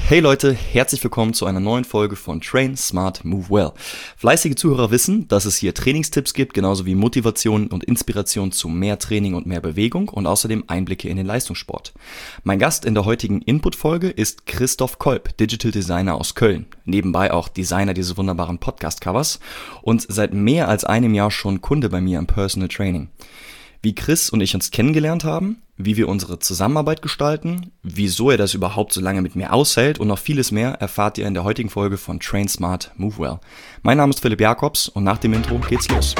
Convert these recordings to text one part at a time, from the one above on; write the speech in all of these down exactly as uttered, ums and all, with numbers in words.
Hey Leute, herzlich willkommen zu einer neuen Folge von Train Smart Move Well. Fleißige Zuhörer wissen, dass es hier Trainingstipps gibt, genauso wie Motivation und Inspiration zu mehr Training und mehr Bewegung und außerdem Einblicke in den Leistungssport. Mein Gast in der heutigen Input-Folge ist Christoph Kolb, Digital Designer aus Köln. Nebenbei auch Designer dieses wunderbaren Podcast-Covers und seit mehr als einem Jahr schon Kunde bei mir im Personal Training. Wie Chris und ich uns kennengelernt haben, wie wir unsere Zusammenarbeit gestalten, wieso er das überhaupt so lange mit mir aushält und noch vieles mehr erfahrt ihr in der heutigen Folge von Train Smart Move Well. Mein Name ist Philipp Jakobs und nach dem Intro geht's los.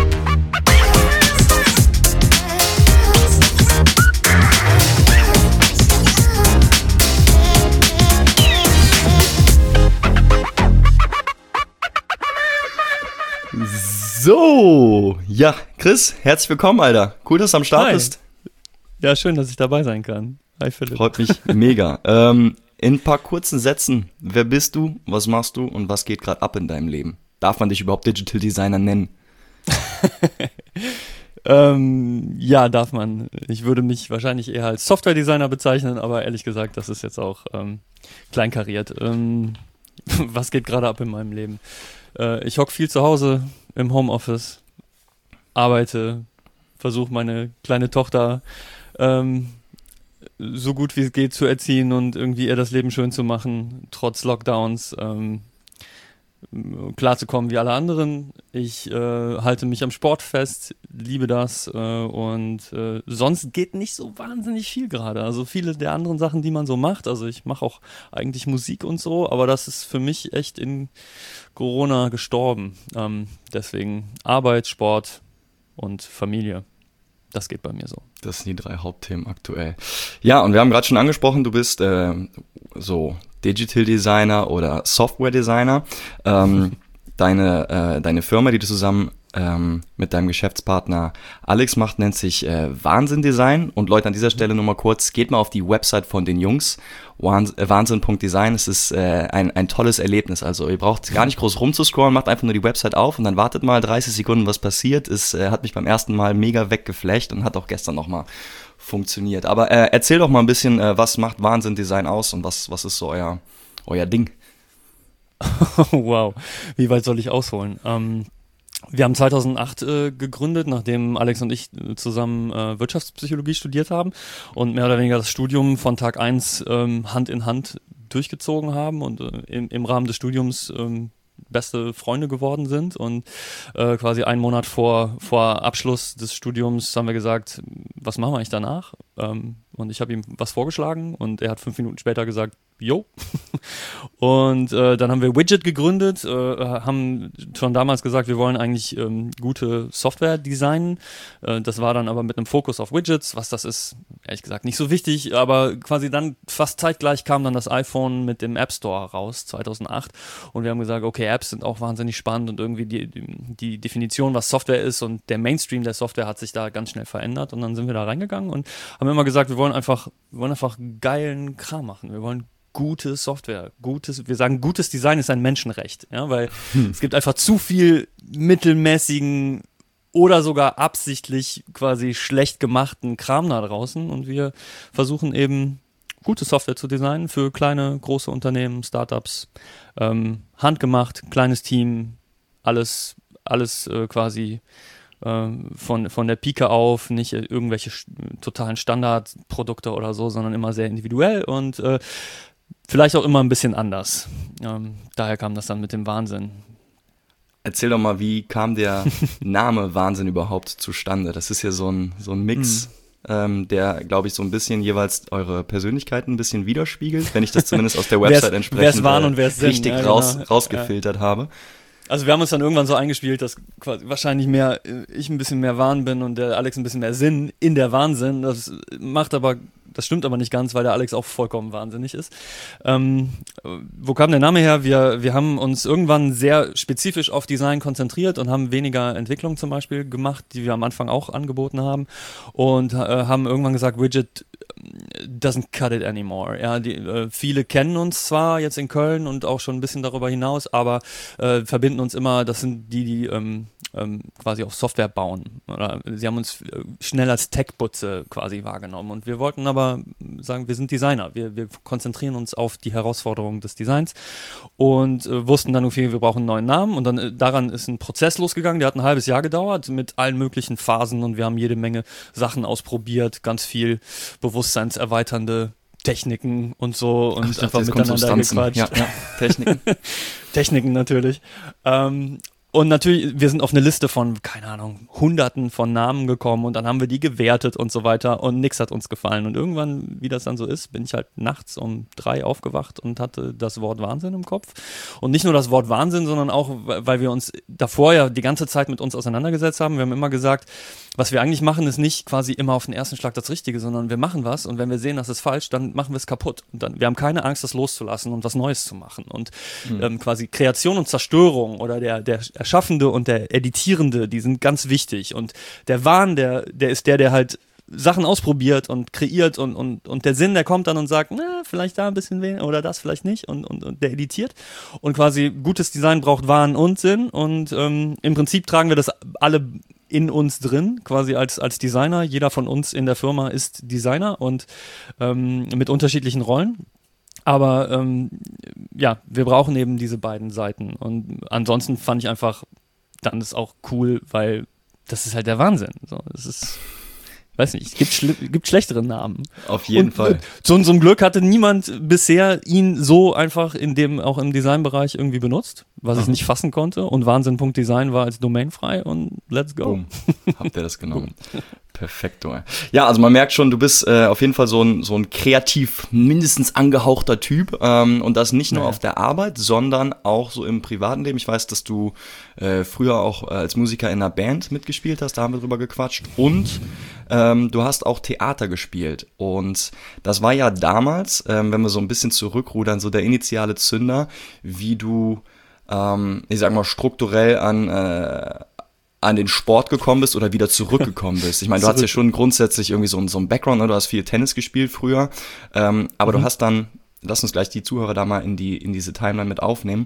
So, ja, Chris, herzlich willkommen, Alter. Cool, dass du am Start Hi. bist. Ja, schön, dass ich dabei sein kann. Hi, Philipp. Freut mich mega. Ähm, in ein paar kurzen Sätzen, wer bist du, was machst du und was geht gerade ab in deinem Leben? Darf man dich überhaupt Digital Designer nennen? ähm, ja, darf man. Ich würde mich wahrscheinlich eher als Software-Designer bezeichnen, aber ehrlich gesagt, das ist jetzt auch ähm, kleinkariert. Ähm, was geht gerade ab in meinem Leben? Äh, ich hocke viel zu Hause im Homeoffice, arbeite, versuche meine kleine Tochter ähm, so gut wie es geht zu erziehen und irgendwie ihr das Leben schön zu machen, trotz Lockdowns ähm, klarzukommen wie alle anderen. Ich äh, halte mich am Sport fest, liebe das äh, und äh, sonst geht nicht so wahnsinnig viel gerade. Also viele der anderen Sachen, die man so macht, also ich mache auch eigentlich Musik und so, aber das ist für mich echt in Corona gestorben. Ähm, deswegen Arbeit, Sport und Familie. Das geht bei mir so. Das sind die drei Hauptthemen aktuell. Ja, und wir haben gerade schon angesprochen, du bist äh, so Digital Designer oder Software Designer. Ähm, deine, äh, deine Firma, die du zusammen ähm, mit deinem Geschäftspartner Alex macht, nennt sich äh, Wahnsinn Design. Und Leute, an dieser Stelle nur mal kurz, geht mal auf die Website von den Jungs, wahnsinn punkt design. Es ist äh, ein, ein tolles Erlebnis. Also ihr braucht gar nicht groß rumzuscrollen, macht einfach nur die Website auf und dann wartet mal dreißig Sekunden, was passiert. Es äh, hat mich beim ersten Mal mega weggeflasht und hat auch gestern nochmal funktioniert. Aber äh, erzähl doch mal ein bisschen, äh, was macht Wahnsinn Design aus und was, was ist so euer, euer Ding? Wow, wie weit soll ich ausholen? Ähm, wir haben zweitausendacht äh, gegründet, nachdem Alex und ich äh, zusammen äh, Wirtschaftspsychologie studiert haben und mehr oder weniger das Studium von Tag eins ähm, Hand in Hand durchgezogen haben und äh, im, im Rahmen des Studiums ähm, beste Freunde geworden sind und äh, quasi einen Monat vor, vor Abschluss des Studiums haben wir gesagt, was machen wir eigentlich danach? Ähm, und ich habe ihm was vorgeschlagen und er hat fünf Minuten später gesagt, jo. Und äh, dann haben wir Widget gegründet, äh, haben schon damals gesagt, wir wollen eigentlich ähm, gute Software designen. Äh, das war dann aber mit einem Fokus auf Widgets. Was das ist, ehrlich gesagt, nicht so wichtig. Aber quasi dann fast zeitgleich kam dann das iPhone mit dem App Store raus, zweitausendacht. Und wir haben gesagt, okay, Apps sind auch wahnsinnig spannend und irgendwie die, die Definition, was Software ist und der Mainstream der Software hat sich da ganz schnell verändert. Und dann sind wir da reingegangen und haben immer gesagt, wir wollen einfach, wir wollen einfach geilen Kram machen. Wir wollen gute Software, gutes, wir sagen, gutes Design ist ein Menschenrecht, ja, weil hm. es gibt einfach zu viel mittelmäßigen oder sogar absichtlich quasi schlecht gemachten Kram da draußen und wir versuchen eben gute Software zu designen für kleine, große Unternehmen, Startups, ähm, handgemacht, kleines Team, alles, alles äh, quasi von, von der Pike auf, nicht irgendwelche totalen Standardprodukte oder so, sondern immer sehr individuell und äh, vielleicht auch immer ein bisschen anders. Ähm, daher kam das dann mit dem Wahnsinn. Erzähl doch mal, wie kam der Name Wahnsinn überhaupt zustande? Das ist ja so ein, so ein Mix, mhm. ähm, der, glaube ich, so ein bisschen jeweils eure Persönlichkeiten ein bisschen widerspiegelt, wenn ich das zumindest aus der Website entsprechend wer's Wahn und wer's Sinn. richtig Ja, raus, genau. rausgefiltert ja. habe. Also wir haben uns dann irgendwann so eingespielt, dass quasi wahrscheinlich mehr ich ein bisschen mehr Wahn bin und der Alex ein bisschen mehr Sinn in der Wahnsinn. Das macht aber, das stimmt aber nicht ganz, weil der Alex auch vollkommen wahnsinnig ist. Ähm, wo kam der Name her? Wir, wir haben uns irgendwann sehr spezifisch auf Design konzentriert und haben weniger Entwicklung zum Beispiel gemacht, die wir am Anfang auch angeboten haben und äh, haben irgendwann gesagt, Widget doesn't cut it anymore. Ja, die, äh, viele kennen uns zwar jetzt in Köln und auch schon ein bisschen darüber hinaus, aber äh, verbinden uns immer, das sind die, die ähm, ähm, quasi auf Software bauen. Oder sie haben uns äh, schnell als Tech-Butze quasi wahrgenommen. Und wir wollten aber sagen, wir sind Designer. Wir, wir konzentrieren uns auf die Herausforderungen des Designs und äh, wussten dann, okay, wir brauchen einen neuen Namen. Und dann äh, daran ist ein Prozess losgegangen, der hat ein halbes Jahr gedauert mit allen möglichen Phasen und wir haben jede Menge Sachen ausprobiert, ganz viel bewusstseinserweiternde Techniken und so und Ach, einfach miteinander gequatscht. Ja, ja. Techniken. Techniken natürlich. Ähm, Und natürlich, wir sind auf eine Liste von, keine Ahnung, Hunderten von Namen gekommen und dann haben wir die gewertet und so weiter und nichts hat uns gefallen. Und irgendwann, wie das dann so ist, bin ich halt nachts um drei aufgewacht und hatte das Wort Wahnsinn im Kopf. Und nicht nur das Wort Wahnsinn, sondern auch, weil wir uns davor ja die ganze Zeit mit uns auseinandergesetzt haben. Wir haben immer gesagt, was wir eigentlich machen, ist nicht quasi immer auf den ersten Schlag das Richtige, sondern wir machen was und wenn wir sehen, das ist falsch, dann machen wir es kaputt. Und dann, wir haben keine Angst, das loszulassen und was Neues zu machen. Und mhm. ähm, quasi Kreation und Zerstörung oder der, der Erschaffende und der Editierende, die sind ganz wichtig. Und der Wahn, der, der ist der, der halt Sachen ausprobiert und kreiert und, und, und der Sinn, der kommt dann und sagt, na, vielleicht da ein bisschen weniger oder das vielleicht nicht und, und, und der editiert. Und quasi gutes Design braucht Wahn und Sinn und ähm, im Prinzip tragen wir das alle in uns drin, quasi als, als Designer. Jeder von uns in der Firma ist Designer und ähm, mit unterschiedlichen Rollen. Aber ähm, ja, wir brauchen eben diese beiden Seiten. Und ansonsten fand ich einfach, dann ist auch cool, weil das ist halt der Wahnsinn. So, es ist, weiß nicht, es gibt, schl- gibt schlechtere Namen. Auf jeden und, Fall. Zu unserem Glück hatte niemand bisher ihn so einfach in dem, auch im Designbereich irgendwie benutzt, was ich nicht fassen konnte. Und Wahnsinn.design war als Domain frei und let's go. Boom. Habt ihr das genommen? Perfekto. Ja, also man merkt schon, du bist äh, auf jeden Fall so ein, so ein kreativ, mindestens angehauchter Typ ähm, und das nicht nur naja. auf der Arbeit, sondern auch so im privaten Leben. Ich weiß, dass du äh, früher auch äh, als Musiker in einer Band mitgespielt hast, da haben wir drüber gequatscht und ähm, du hast auch Theater gespielt und das war ja damals, ähm, wenn wir so ein bisschen zurückrudern, so der initiale Zünder, wie du, ähm, ich sag mal, strukturell an äh, an den Sport gekommen bist oder wieder zurückgekommen bist. Ich meine, du Zurück. hast ja schon grundsätzlich irgendwie so, ein, so einen Background, ne? Du hast viel Tennis gespielt früher, ähm, aber mhm. du hast dann, lass uns gleich die Zuhörer da mal in die in diese Timeline mit aufnehmen.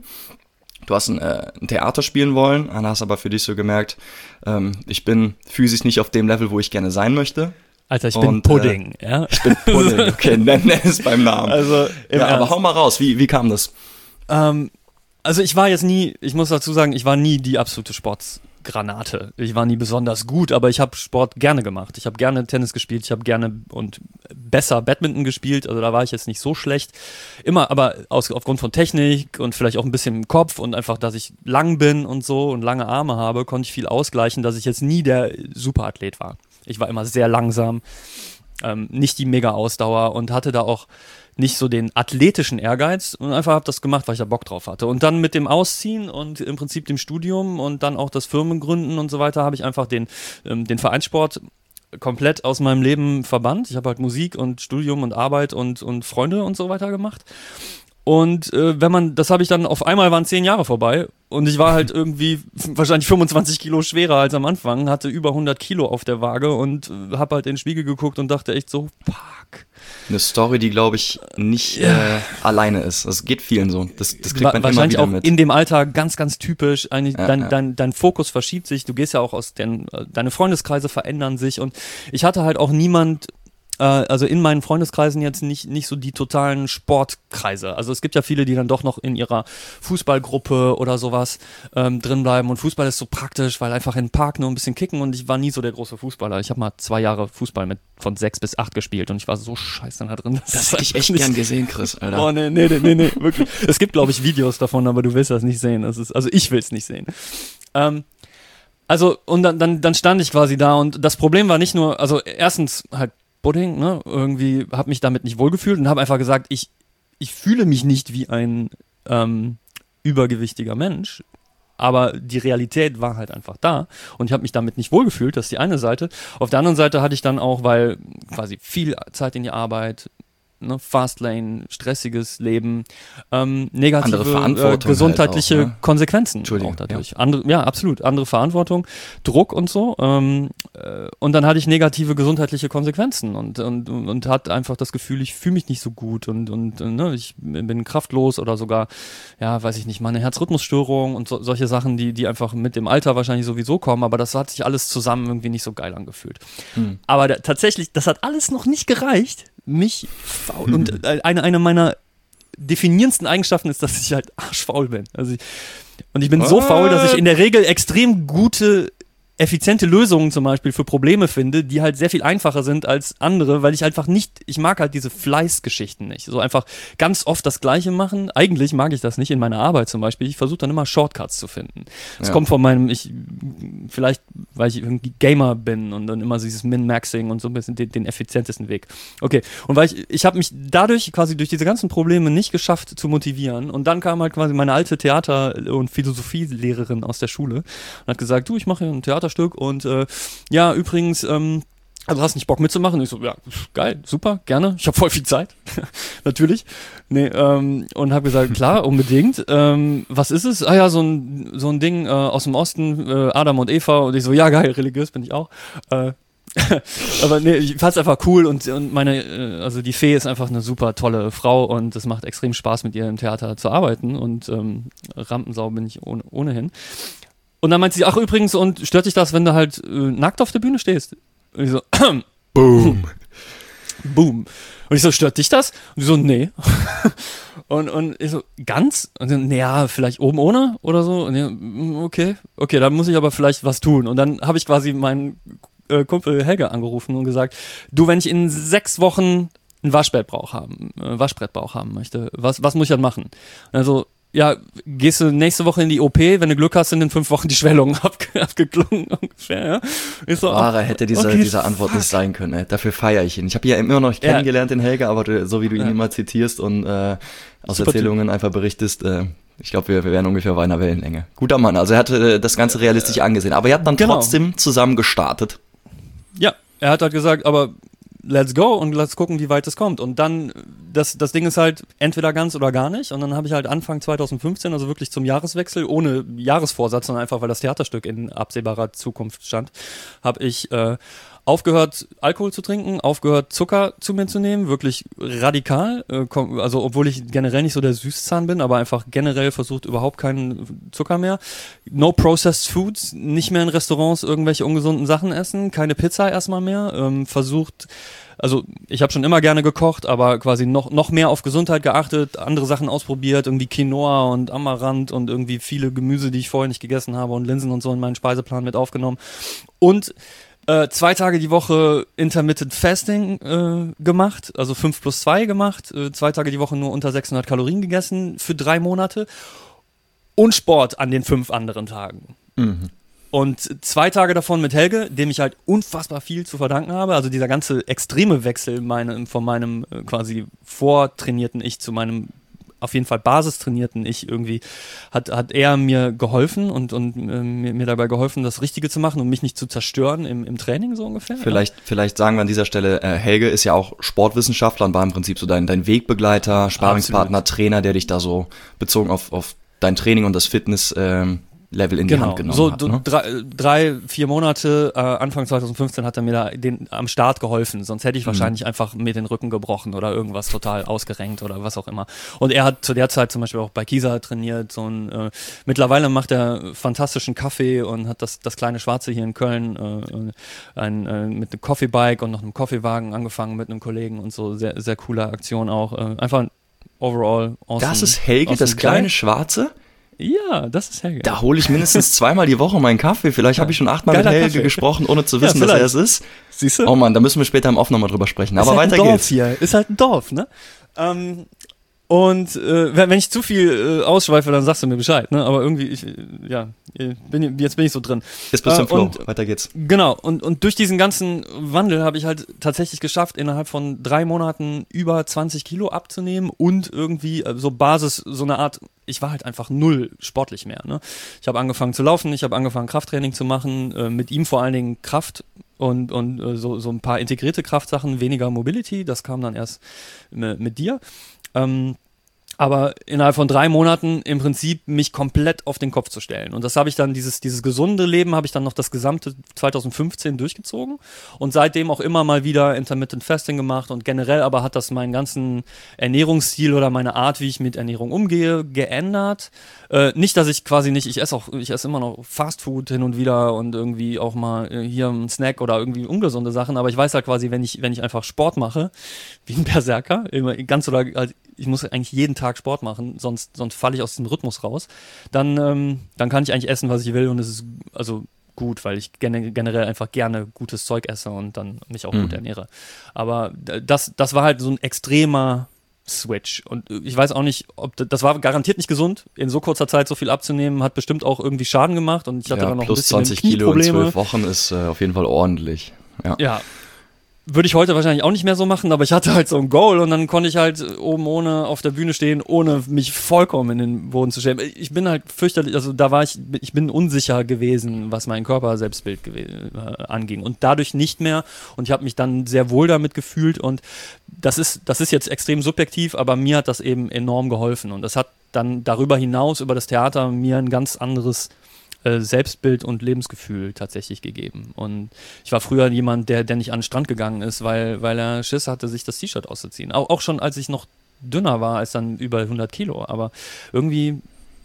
Du hast ein, äh, ein Theater spielen wollen, dann hast aber für dich so gemerkt, ähm, ich bin physisch nicht auf dem Level, wo ich gerne sein möchte. Alter, ich Und, bin Pudding, äh, ja? Ich bin Pudding, okay, nenn, nenn es beim Namen. Also, ja, aber hau mal raus, wie, wie kam das? Ähm, also ich war jetzt nie, ich muss dazu sagen, ich war nie die absolute Sports Granate. Ich war nie besonders gut, aber ich habe Sport gerne gemacht. Ich habe gerne Tennis gespielt, ich habe gerne und besser Badminton gespielt, also da war ich jetzt nicht so schlecht. Immer, aber aus, aufgrund von Technik und vielleicht auch ein bisschen im Kopf und einfach, dass ich lang bin und so und lange Arme habe, konnte ich viel ausgleichen, dass ich jetzt nie der Superathlet war. Ich war immer sehr langsam, ähm, nicht die Mega-Ausdauer und hatte da auch nicht so den athletischen Ehrgeiz und einfach habe das gemacht, weil ich da Bock drauf hatte. Und dann mit dem Ausziehen und im Prinzip dem Studium und dann auch das Firmengründen und so weiter habe ich einfach den, ähm, den Vereinssport komplett aus meinem Leben verbannt. Ich habe halt Musik und Studium und Arbeit und, und Freunde und so weiter gemacht. Und äh, wenn man, das habe ich dann, auf einmal waren zehn Jahre vorbei und ich war halt irgendwie wahrscheinlich fünfundzwanzig Kilo schwerer als am Anfang, hatte über hundert Kilo auf der Waage und äh, habe halt in den Spiegel geguckt und dachte echt so, fuck. Eine Story, die, glaube ich, nicht ja. äh, alleine ist. Das geht vielen so. Das, das kriegt man Wahrscheinlich immer wieder auch mit. In dem Alter ganz, ganz typisch. Eigentlich ja, dein, ja. Dein, dein Fokus verschiebt sich. Du gehst ja auch aus den, deine Freundeskreise verändern sich und ich hatte halt auch niemand, also in meinen Freundeskreisen jetzt nicht, nicht so die totalen Sportkreise. Also es gibt ja viele, die dann doch noch in ihrer Fußballgruppe oder sowas ähm, drinbleiben und Fußball ist so praktisch, weil einfach in den Park nur ein bisschen kicken und ich war nie so der große Fußballer. Ich habe mal zwei Jahre Fußball mit von sechs bis acht gespielt und ich war so scheiße da drin. Das, das hätte ich echt nicht gern gesehen, Chris, Alter. Oh nee, nee, nee, nee, nee wirklich. Es gibt, glaube ich, Videos davon, aber du willst das nicht sehen. Das ist, also ich will es nicht sehen. Ähm, also und dann, dann, dann stand ich quasi da und das Problem war nicht nur, also erstens halt Pudding, ne, irgendwie habe mich damit nicht wohlgefühlt und habe einfach gesagt, ich, ich fühle mich nicht wie ein ähm, übergewichtiger Mensch, aber die Realität war halt einfach da und ich habe mich damit nicht wohlgefühlt, das ist die eine Seite. Auf der anderen Seite hatte ich dann auch, weil quasi viel Zeit in die Arbeit, ne? Fastlane, stressiges Leben, ähm, negative Andere Verantwortung äh, gesundheitliche halt auch, ne? Konsequenzen auch dadurch. Ja. Andere, ja, absolut. Andere Verantwortung, Druck und so. Ähm, äh, und dann hatte ich negative gesundheitliche Konsequenzen und, und, und hatte einfach das Gefühl, ich fühle mich nicht so gut und, und ne, ich bin kraftlos oder sogar, ja, weiß ich nicht, mal eine Herzrhythmusstörung und so, solche Sachen, die, die einfach mit dem Alter wahrscheinlich sowieso kommen, aber das hat sich alles zusammen irgendwie nicht so geil angefühlt. Hm. Aber da, tatsächlich, das hat alles noch nicht gereicht, mich faul, hm. und eine, eine meiner definierendsten Eigenschaften ist, dass ich halt arschfaul bin. Also ich, und ich bin What? so faul, dass ich in der Regel extrem gute effiziente Lösungen zum Beispiel für Probleme finde, die halt sehr viel einfacher sind als andere, weil ich einfach nicht, ich mag halt diese Fleißgeschichten nicht. So einfach ganz oft das Gleiche machen. Eigentlich mag ich das nicht in meiner Arbeit zum Beispiel. Ich versuche dann immer Shortcuts zu finden. Das ja. kommt von meinem, ich, vielleicht, weil ich irgendwie Gamer bin und dann immer so dieses Min-Maxing und so ein bisschen den, den effizientesten Weg. Okay, und weil ich, ich habe mich dadurch quasi durch diese ganzen Probleme nicht geschafft zu motivieren und dann kam halt quasi meine alte Theater- und Philosophielehrerin aus der Schule und hat gesagt, du, ich mache hier ein Theater Stück und äh, ja, übrigens, ähm, also hast nicht Bock mitzumachen? Und ich so, ja, geil, super, gerne, ich habe voll viel Zeit, natürlich. Nee, ähm, und habe gesagt, klar, unbedingt. Ähm, was ist es? Ah ja, so ein, so ein Ding äh, aus dem Osten, äh, Adam und Eva. Und ich so, ja, geil, religiös bin ich auch. Äh, aber nee, ich fand's einfach cool und, und meine, äh, also die Fee ist einfach eine super tolle Frau und es macht extrem Spaß, mit ihr im Theater zu arbeiten und ähm, Rampensau bin ich ohne, ohnehin. Und dann meint sie, ach übrigens, und stört dich das, wenn du halt äh, nackt auf der Bühne stehst? Und ich so, Boom. Boom. Und ich so, stört dich das? Und sie so, nee. und, und ich so, ganz? Und dann, naja, vielleicht oben ohne oder so. Und ich, okay, okay, dann muss ich aber vielleicht was tun. Und dann habe ich quasi meinen äh, Kumpel Helge angerufen und gesagt, du, wenn ich in sechs Wochen ein Waschbrettbauch haben, äh, Waschbrettbauch haben möchte, was, was muss ich dann machen? Also, ja, gehst du nächste Woche in die O P, wenn du Glück hast, sind in fünf Wochen die Schwellungen abge- abgeklungen ungefähr, ja. Ich so, Wahrer hätte diese, okay, diese Antwort fuck. nicht sein können, ey. Dafür feiere ich ihn. Ich habe ihn ja immer noch nicht kennengelernt, ja. den Helge, aber du, so wie du ihn ja. immer zitierst und äh, aus Super Erzählungen typ. einfach berichtest, äh, ich glaube, wir, wir wären ungefähr auf einer Wellenlänge. Guter Mann, also er hatte das Ganze realistisch äh, angesehen, aber ihr habt dann genau. trotzdem zusammen gestartet. Ja, er hat halt gesagt, aber let's go und let's gucken, wie weit es kommt. Und dann, das, das Ding ist halt entweder ganz oder gar nicht. Und dann habe ich halt Anfang zwanzig fünfzehn, also wirklich zum Jahreswechsel, ohne Jahresvorsatz, sondern einfach, weil das Theaterstück in absehbarer Zukunft stand, habe ich äh, aufgehört, Alkohol zu trinken, aufgehört, Zucker zu mir zu nehmen, wirklich radikal. Äh, komm, also obwohl ich generell nicht so der Süßzahn bin, aber einfach generell versucht, überhaupt keinen Zucker mehr. No processed foods, nicht mehr in Restaurants irgendwelche ungesunden Sachen essen, keine Pizza erstmal mehr, ähm, versucht, also ich habe schon immer gerne gekocht, aber quasi noch, noch mehr auf Gesundheit geachtet, andere Sachen ausprobiert, irgendwie Quinoa und Amaranth und irgendwie viele Gemüse, die ich vorher nicht gegessen habe und Linsen und so in meinen Speiseplan mit aufgenommen. Und Äh, zwei Tage die Woche Intermittent Fasting äh, gemacht, also fünf plus zwei gemacht, äh, zwei Tage die Woche nur unter sechshundert Kalorien gegessen für drei Monate und Sport an den fünf anderen Tagen. Mhm. Und zwei Tage davon mit Helge, dem ich halt unfassbar viel zu verdanken habe, also dieser ganze extreme Wechsel meine, von meinem äh, quasi vortrainierten Ich zu meinem auf jeden Fall basistrainierten Ich irgendwie, hat, hat er mir geholfen und, und äh, mir, mir dabei geholfen, das Richtige zu machen und mich nicht zu zerstören im, im Training so ungefähr. Vielleicht, ja. vielleicht sagen wir an dieser Stelle, äh, Helge ist ja auch Sportwissenschaftler und war im Prinzip so dein, dein Wegbegleiter, Sparringspartner, Absolut. Trainer, der dich da so bezogen auf, auf dein Training und das Fitness ähm, Level in genau. die Hand genommen so, hat. So ne? drei, drei, vier Monate, äh, Anfang zwanzig fünfzehn hat er mir da den, am Start geholfen, sonst hätte ich wahrscheinlich mhm. einfach mir den Rücken gebrochen oder irgendwas total ausgerenkt oder was auch immer. Und er hat zu der Zeit zum Beispiel auch bei Kisa trainiert, so ein, äh, mittlerweile macht er fantastischen Kaffee und hat das, das kleine Schwarze hier in Köln äh, ein, äh, mit einem Coffee-Bike und noch einem Coffeewagen angefangen mit einem Kollegen und so, sehr, sehr coole Aktion auch. Äh, einfach overall awesome. Das ist Helge, awesome das kleine Guy. Schwarze? Ja, das ist Helge. Da hole ich mindestens zweimal die Woche meinen Kaffee. Vielleicht ja. habe ich schon achtmal mit Helge Kaffee. gesprochen, ohne zu wissen, ja, dass er es ist. Siehst du? Oh Mann, da müssen wir später im Off nochmal drüber sprechen. Aber ist halt weiter ein Dorf geht's. Hier. Ist halt ein Dorf, ne? Ähm, und äh, wenn, wenn ich zu viel äh, ausschweife, dann sagst du mir Bescheid, ne? Aber irgendwie, ich, ja, bin, jetzt bin ich so drin. Jetzt bist du im äh, Flow. Und, weiter geht's. Genau. Und, und durch diesen ganzen Wandel habe ich halt tatsächlich geschafft, innerhalb von drei Monaten über zwanzig Kilo abzunehmen und irgendwie so Basis, so eine Art, ich war halt einfach null sportlich mehr, ne? Ich habe angefangen zu laufen, ich habe angefangen Krafttraining zu machen, äh, mit ihm vor allen Dingen Kraft und, und äh, so, so ein paar integrierte Kraftsachen, weniger Mobility, das kam dann erst mit, mit dir. Ähm, aber innerhalb von drei Monaten im Prinzip mich komplett auf den Kopf zu stellen. Und das habe ich dann, dieses, dieses gesunde Leben habe ich dann noch das gesamte zwanzig fünfzehn durchgezogen und seitdem auch immer mal wieder Intermittent Fasting gemacht und generell aber hat das meinen ganzen Ernährungsstil oder meine Art, wie ich mit Ernährung umgehe, geändert. Äh, nicht, dass ich quasi nicht, ich esse auch, ich esse immer noch Fast Food hin und wieder und irgendwie auch mal äh, hier einen Snack oder irgendwie ungesunde Sachen, aber ich weiß halt quasi, wenn ich, wenn ich einfach Sport mache, wie ein Berserker, immer ganz oder halt, ich muss eigentlich jeden Tag Sport machen, sonst, sonst falle ich aus dem Rhythmus raus, dann, ähm, dann kann ich eigentlich essen, was ich will und es ist also gut, weil ich gen- generell einfach gerne gutes Zeug esse und dann mich auch mhm. gut ernähre. Aber das, das war halt so ein extremer Switch und ich weiß auch nicht, ob das, das war garantiert nicht gesund, in so kurzer Zeit so viel abzunehmen, hat bestimmt auch irgendwie Schaden gemacht und ich hatte ja, dann noch plus ein bisschen zwanzig Kilo in zwölf Wochen ist äh, auf jeden Fall ordentlich. Ja. ja. Würde ich heute wahrscheinlich auch nicht mehr so machen, aber ich hatte halt so ein Goal und dann konnte ich halt oben ohne auf der Bühne stehen, ohne mich vollkommen in den Boden zu stellen. Ich bin halt fürchterlich, also da war ich, ich bin unsicher gewesen, was mein Körper-Selbstbild gew- äh, anging und dadurch nicht mehr und ich habe mich dann sehr wohl damit gefühlt und das ist, das ist jetzt extrem subjektiv, aber mir hat das eben enorm geholfen und das hat dann darüber hinaus, über das Theater, mir ein ganz anderes Selbstbild und Lebensgefühl tatsächlich gegeben. Und ich war früher jemand, der, der nicht an den Strand gegangen ist, weil, weil er Schiss hatte, sich das T-Shirt auszuziehen. Auch, auch schon, als ich noch dünner war, als dann über hundert Kilo. Aber irgendwie,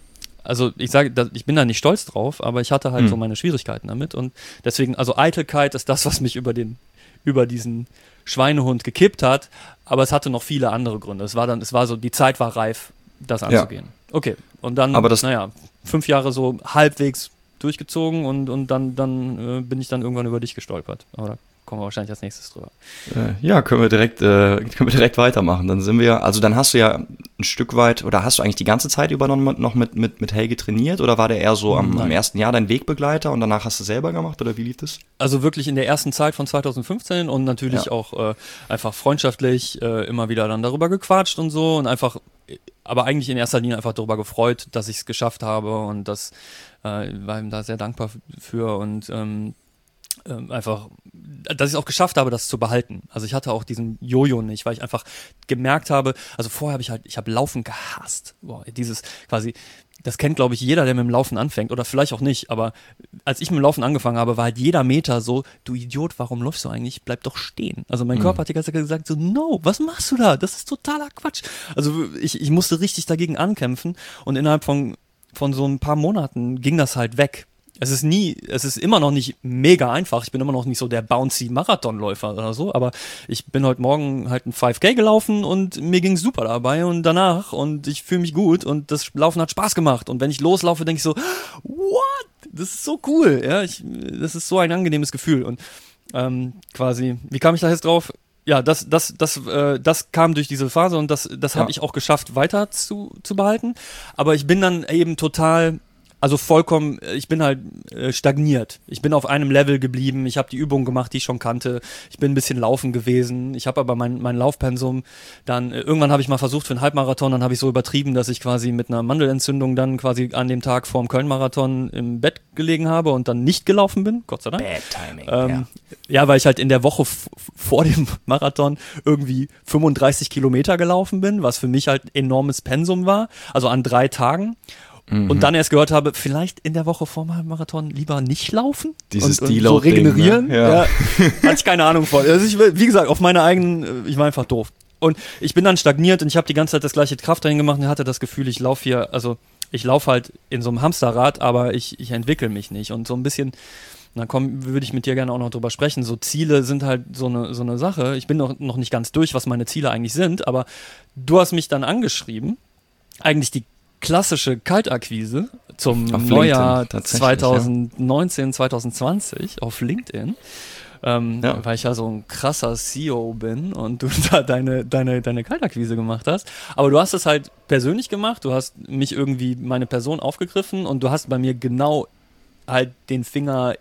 also ich sage, ich bin da nicht stolz drauf, aber ich hatte halt hm. so meine Schwierigkeiten damit. Und deswegen, also Eitelkeit ist das, was mich über den, über diesen Schweinehund gekippt hat. Aber es hatte noch viele andere Gründe. Es war dann, es war so, die Zeit war reif, das anzugehen. Ja. Okay, und dann, aber das, naja, fünf Jahre so halbwegs durchgezogen und, und dann, dann äh, bin ich dann irgendwann über dich gestolpert. Aber da kommen wir wahrscheinlich als nächstes drüber. Äh, ja, können wir direkt, äh, können wir direkt weitermachen. Dann sind wir, also dann hast du ja ein Stück weit, oder hast du eigentlich die ganze Zeit über noch mit, mit, mit Helge trainiert oder war der eher so am, am ersten Jahr dein Wegbegleiter und danach hast du selber gemacht oder wie lief das? Also wirklich in der ersten Zeit von zwanzig fünfzehn und natürlich ja. auch äh, einfach freundschaftlich äh, immer wieder dann darüber gequatscht und so und einfach aber eigentlich in erster Linie einfach darüber gefreut, dass ich es geschafft habe und das äh, war ihm da sehr dankbar für und ähm, äh, einfach, dass ich es auch geschafft habe, das zu behalten. Also ich hatte auch diesen Jojo nicht, weil ich einfach gemerkt habe, also vorher habe ich halt, ich habe Laufen gehasst. Boah, dieses quasi, das kennt glaube ich jeder, der mit dem Laufen anfängt oder vielleicht auch nicht, aber als ich mit dem Laufen angefangen habe, war halt jeder Meter so, du Idiot, warum läufst du eigentlich? Bleib doch stehen. Also mein mhm. Körper hat die ganze Zeit gesagt so, no, was machst du da? Das ist totaler Quatsch. Also ich, ich musste richtig dagegen ankämpfen und innerhalb von, von so ein paar Monaten ging das halt weg. Es ist nie, es ist immer noch nicht mega einfach. Ich bin immer noch nicht so der bouncy Marathonläufer oder so, aber ich bin heute Morgen halt ein fünf K gelaufen und mir ging's super dabei und danach und ich fühle mich gut und das Laufen hat Spaß gemacht und wenn ich loslaufe, denke ich so, what? Das ist so cool, ja, ich, das ist so ein angenehmes Gefühl und ähm, quasi, wie kam ich da jetzt drauf? Ja, das, das, das, äh, das kam durch diese Phase und das, das habe ja. ich auch geschafft, weiter zu, zu behalten, aber ich bin dann eben total Also vollkommen, ich bin halt äh, stagniert. Ich bin auf einem Level geblieben. Ich habe die Übungen gemacht, die ich schon kannte. Ich bin ein bisschen laufen gewesen. Ich habe aber mein, mein Laufpensum dann, äh, irgendwann habe ich mal versucht für einen Halbmarathon, dann habe ich so übertrieben, dass ich quasi mit einer Mandelentzündung dann quasi an dem Tag vorm Köln-Marathon im Bett gelegen habe und dann nicht gelaufen bin, Gott sei Dank. Bad Timing, ähm, ja. Ja, weil ich halt in der Woche f- vor dem Marathon irgendwie fünfunddreißig Kilometer gelaufen bin, was für mich halt enormes Pensum war, also an drei Tagen. Mhm. Und dann erst gehört habe, vielleicht in der Woche vor dem Marathon lieber nicht laufen Dieses und, und so regenerieren. Ne? Ja. Ja. Hatte ich keine Ahnung von. Also ich, wie gesagt, auf meine eigenen, ich war einfach doof. Und ich bin dann stagniert und ich habe die ganze Zeit das gleiche Krafttraining gemacht und hatte das Gefühl, ich laufe hier, also ich laufe halt in so einem Hamsterrad, aber ich, ich entwickle mich nicht. Und so ein bisschen, da komm, würde ich mit dir gerne auch noch drüber sprechen. So Ziele sind halt so eine, so eine Sache. Ich bin noch, noch nicht ganz durch, was meine Ziele eigentlich sind, aber du hast mich dann angeschrieben, eigentlich die klassische Kaltakquise zum auf Neujahr zwanzig neunzehn, zwanzig zwanzig auf LinkedIn, ähm, ja. weil ich ja so ein krasser C E O bin und du da deine, deine, deine Kaltakquise gemacht hast. Aber du hast es halt persönlich gemacht, du hast mich irgendwie, meine Person aufgegriffen und du hast bei mir genau halt den Finger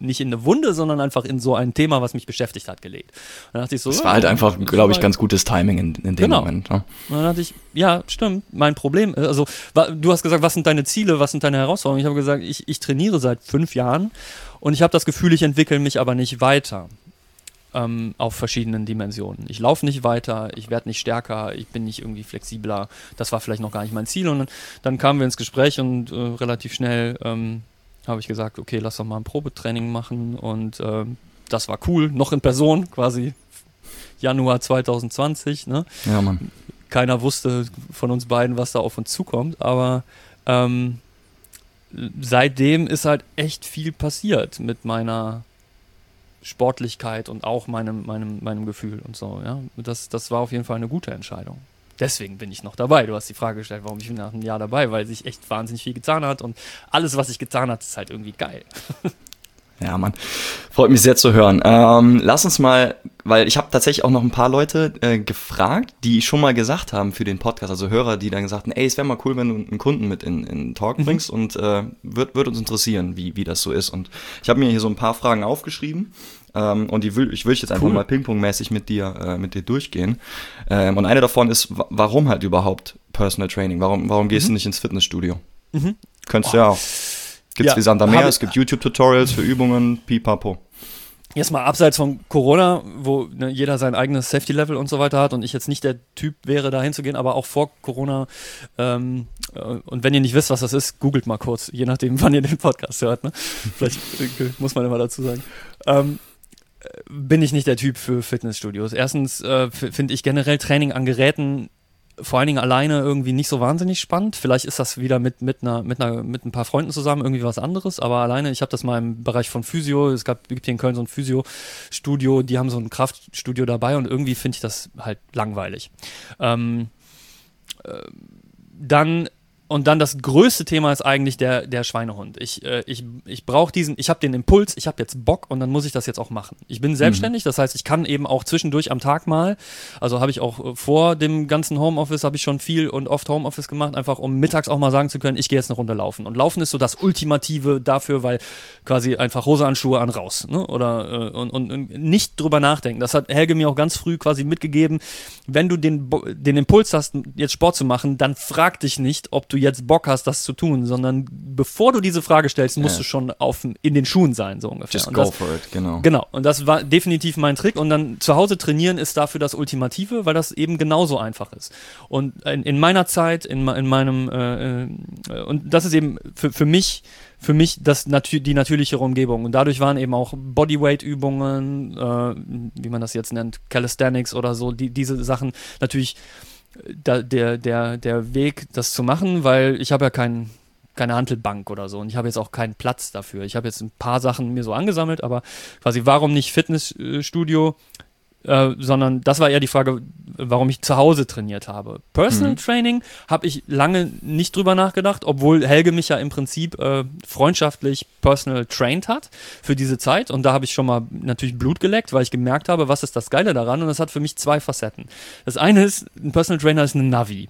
nicht in eine Wunde, sondern einfach in so ein Thema, was mich beschäftigt hat, gelegt. Und dann dachte ich so, das ja, war halt einfach, glaube ich, ganz gutes Timing in, in dem genau. Moment. Ne? Und dann dachte ich, ja, stimmt, mein Problem, also wa, du hast gesagt, was sind deine Ziele, was sind deine Herausforderungen? Ich habe gesagt, ich, ich trainiere seit fünf Jahren und ich habe das Gefühl, ich entwickle mich aber nicht weiter. Ähm, auf verschiedenen Dimensionen. Ich laufe nicht weiter, ich werde nicht stärker, ich bin nicht irgendwie flexibler. Das war vielleicht noch gar nicht mein Ziel. Und dann, dann kamen wir ins Gespräch und äh, relativ schnell ähm, habe ich gesagt, okay, lass doch mal ein Probetraining machen. Und äh, das war cool, noch in Person, quasi Januar zwanzig zwanzig. Ne? Ja, Mann. Keiner wusste von uns beiden, was da auf uns zukommt, aber ähm, seitdem ist halt echt viel passiert mit meiner Sportlichkeit und auch meinem, meinem, meinem Gefühl und so, ja. Das, das war auf jeden Fall eine gute Entscheidung. Deswegen bin ich noch dabei. Du hast die Frage gestellt, warum ich nach einem Jahr dabei, weil sich echt wahnsinnig viel getan hat und alles, was sich getan hat, ist halt irgendwie geil. Ja, Mann. Freut mich sehr zu hören. Ähm, lass uns mal, weil ich habe tatsächlich auch noch ein paar Leute äh, gefragt, die schon mal gesagt haben für den Podcast, also Hörer, die dann gesagt haben, ey, es wäre mal cool, wenn du einen Kunden mit in, in Talk bringst mhm. und äh, wird, wird uns interessieren, wie, wie das so ist. Und ich habe mir hier so ein paar Fragen aufgeschrieben ähm, und die will, ich will jetzt einfach cool. mal ping-pong-mäßig mit dir, äh, mit dir durchgehen. Ähm, und eine davon ist, w- warum halt überhaupt Personal Training? Warum, warum gehst mhm. du nicht ins Fitnessstudio? Mhm. Könntest du oh. ja auch. Gibt's ja, wie Sand am Meer, es gibt YouTube-Tutorials für Übungen, pipapo. Jetzt mal abseits von Corona, wo ne, jeder sein eigenes Safety-Level und so weiter hat und ich jetzt nicht der Typ wäre, da hinzugehen, aber auch vor Corona. Ähm, äh, und wenn ihr nicht wisst, was das ist, googelt mal kurz, je nachdem, wann ihr den Podcast hört. Ne? Vielleicht äh, muss man immer dazu sagen. Ähm, bin ich nicht der Typ für Fitnessstudios. Erstens äh, f- finde ich generell Training an Geräten vor allen Dingen alleine irgendwie nicht so wahnsinnig spannend. Vielleicht ist das wieder mit, mit, einer, mit, einer, mit ein paar Freunden zusammen irgendwie was anderes, aber alleine, ich habe das mal im Bereich von Physio, es gab, gibt hier in Köln so ein Physio-Studio, die haben so ein Kraftstudio dabei und irgendwie finde ich das halt langweilig. Ähm, äh, dann Und dann das größte Thema ist eigentlich der, der Schweinehund. Ich, äh, ich, ich brauche diesen, ich habe den Impuls, ich habe jetzt Bock und dann muss ich das jetzt auch machen. Ich bin selbstständig, mhm. das heißt, ich kann eben auch zwischendurch am Tag mal, also habe ich auch äh, vor dem ganzen Homeoffice, habe ich schon viel und oft Homeoffice gemacht, einfach um mittags auch mal sagen zu können, ich gehe jetzt eine Runde laufen. Und Laufen ist so das Ultimative dafür, weil quasi einfach Hose an, Schuhe an, raus. Ne? Oder, äh, und, und, und nicht drüber nachdenken. Das hat Helge mir auch ganz früh quasi mitgegeben, wenn du den, den Impuls hast, jetzt Sport zu machen, dann frag dich nicht, ob du jetzt Bock hast, das zu tun, sondern bevor du diese Frage stellst, musst yeah. du schon auf, in den Schuhen sein, so ungefähr. Just und go das, for it, genau. Genau, und das war definitiv mein Trick und dann zu Hause trainieren ist dafür das Ultimative, weil das eben genauso einfach ist. Und in, in meiner Zeit, in, in meinem, äh, äh, und das ist eben für, für mich für mich das natür- die natürlichere Umgebung. Und dadurch waren eben auch Bodyweight-Übungen, äh, wie man das jetzt nennt, Calisthenics oder so, die, diese Sachen natürlich da, der, der, der Weg, das zu machen, weil ich habe ja kein, keine Hantelbank oder so und ich habe jetzt auch keinen Platz dafür. Ich habe jetzt ein paar Sachen mir so angesammelt, aber quasi warum nicht Fitnessstudio, äh, sondern das war eher die Frage, warum ich zu Hause trainiert habe. Personal mhm. Training habe ich lange nicht drüber nachgedacht, obwohl Helge mich ja im Prinzip äh, freundschaftlich personal trained hat für diese Zeit und da habe ich schon mal natürlich Blut geleckt, weil ich gemerkt habe, was ist das Geile daran und das hat für mich zwei Facetten. Das eine ist, ein Personal Trainer ist ein Navi.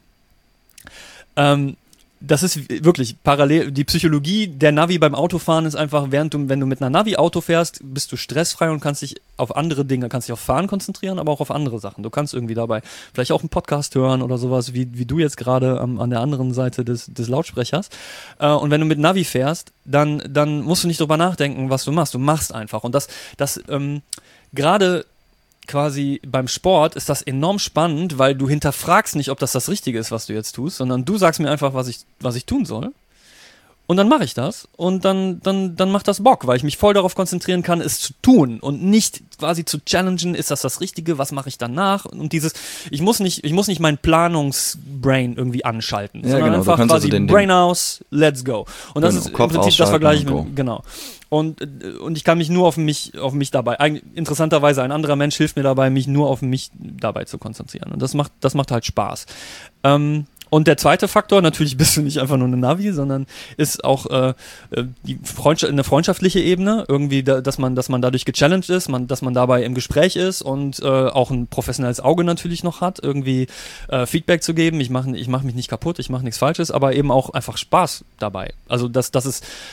Ähm, Das ist wirklich parallel, die Psychologie der Navi beim Autofahren ist einfach, während du, wenn du mit einer Navi Auto fährst, bist du stressfrei und kannst dich auf andere Dinge, kannst dich auf Fahren konzentrieren, aber auch auf andere Sachen. Du kannst irgendwie dabei vielleicht auch einen Podcast hören oder sowas, wie, wie du jetzt gerade am, an der anderen Seite des, des Lautsprechers. Äh, und wenn du mit Navi fährst, dann, dann musst du nicht drüber nachdenken, was du machst. Du machst einfach. Und das, das ähm, gerade quasi beim Sport ist das enorm spannend, weil du hinterfragst nicht, ob das das Richtige ist, was du jetzt tust, sondern du sagst mir einfach, was ich, was ich tun soll. Und dann mache ich das und dann, dann, dann macht das Bock, weil ich mich voll darauf konzentrieren kann, es zu tun und nicht quasi zu challengen, ist das das Richtige, was mache ich danach? Und dieses, ich muss nicht, ich muss nicht mein Planungsbrain irgendwie anschalten, ja, sondern genau, einfach quasi also den, Brain aus, let's go. Und das genau, ist Kopf im Prinzip das Vergleich mit, genau. Und, und ich kann mich nur auf mich, auf mich dabei, eigentlich, interessanterweise ein anderer Mensch hilft mir dabei, mich nur auf mich dabei zu konzentrieren. Und das macht, das macht halt Spaß. Ähm, Und der zweite Faktor, natürlich bist du nicht einfach nur eine Navi, sondern ist auch äh, die Freundschaft, eine freundschaftliche Ebene, irgendwie, da, dass man, dass man dadurch gechallenged ist, man, dass man dabei im Gespräch ist und äh, auch ein professionelles Auge natürlich noch hat, irgendwie äh, Feedback zu geben. Ich mache ich mach mich nicht kaputt, ich mache nichts Falsches, aber eben auch einfach Spaß dabei. Also das, das ist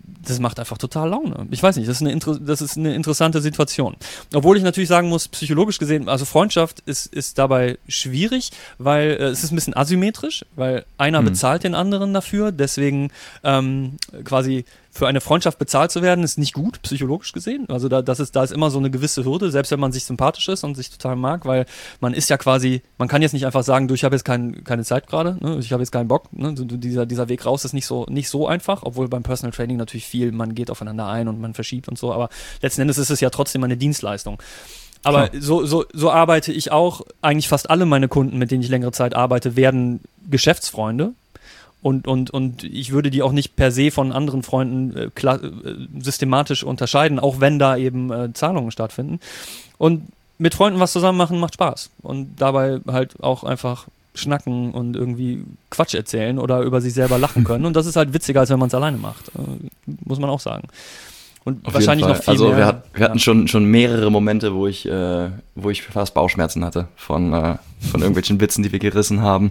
das macht einfach total Laune. Ich weiß nicht, das ist, eine Inter- das ist eine interessante Situation. Obwohl ich natürlich sagen muss, psychologisch gesehen, also Freundschaft ist, ist dabei schwierig, weil äh, es ist ein bisschen asymmetrisch, weil einer Mhm. bezahlt den anderen dafür, deswegen ähm, quasi für eine Freundschaft bezahlt zu werden, ist nicht gut, psychologisch gesehen. Also da, das ist, da ist immer so eine gewisse Hürde, selbst wenn man sich sympathisch ist und sich total mag, weil man ist ja quasi, man kann jetzt nicht einfach sagen, du, ich habe jetzt kein, keine Zeit gerade, ne? Ich habe jetzt keinen Bock. Ne? So, dieser, dieser Weg raus ist nicht so, nicht so einfach, obwohl beim Personal Training natürlich viel, man geht aufeinander ein und man verschiebt und so, aber letzten Endes ist es ja trotzdem eine Dienstleistung. Aber so, so, so arbeite ich auch. Eigentlich fast alle meine Kunden, mit denen ich längere Zeit arbeite, werden Geschäftsfreunde. Und, und, und ich würde die auch nicht per se von anderen Freunden äh, klar, äh, systematisch unterscheiden, auch wenn da eben äh, Zahlungen stattfinden. Und mit Freunden was zusammen machen macht Spaß. Und dabei halt auch einfach schnacken und irgendwie Quatsch erzählen oder über sich selber lachen können. Und das ist halt witziger, als wenn man es alleine macht. Äh, muss man auch sagen. Und Auf wahrscheinlich jeden noch Fall. viel also mehr. wir, hat, wir ja. hatten schon, schon mehrere Momente, wo ich, äh, wo ich fast Bauchschmerzen hatte von, äh, von irgendwelchen Witzen, die wir gerissen haben.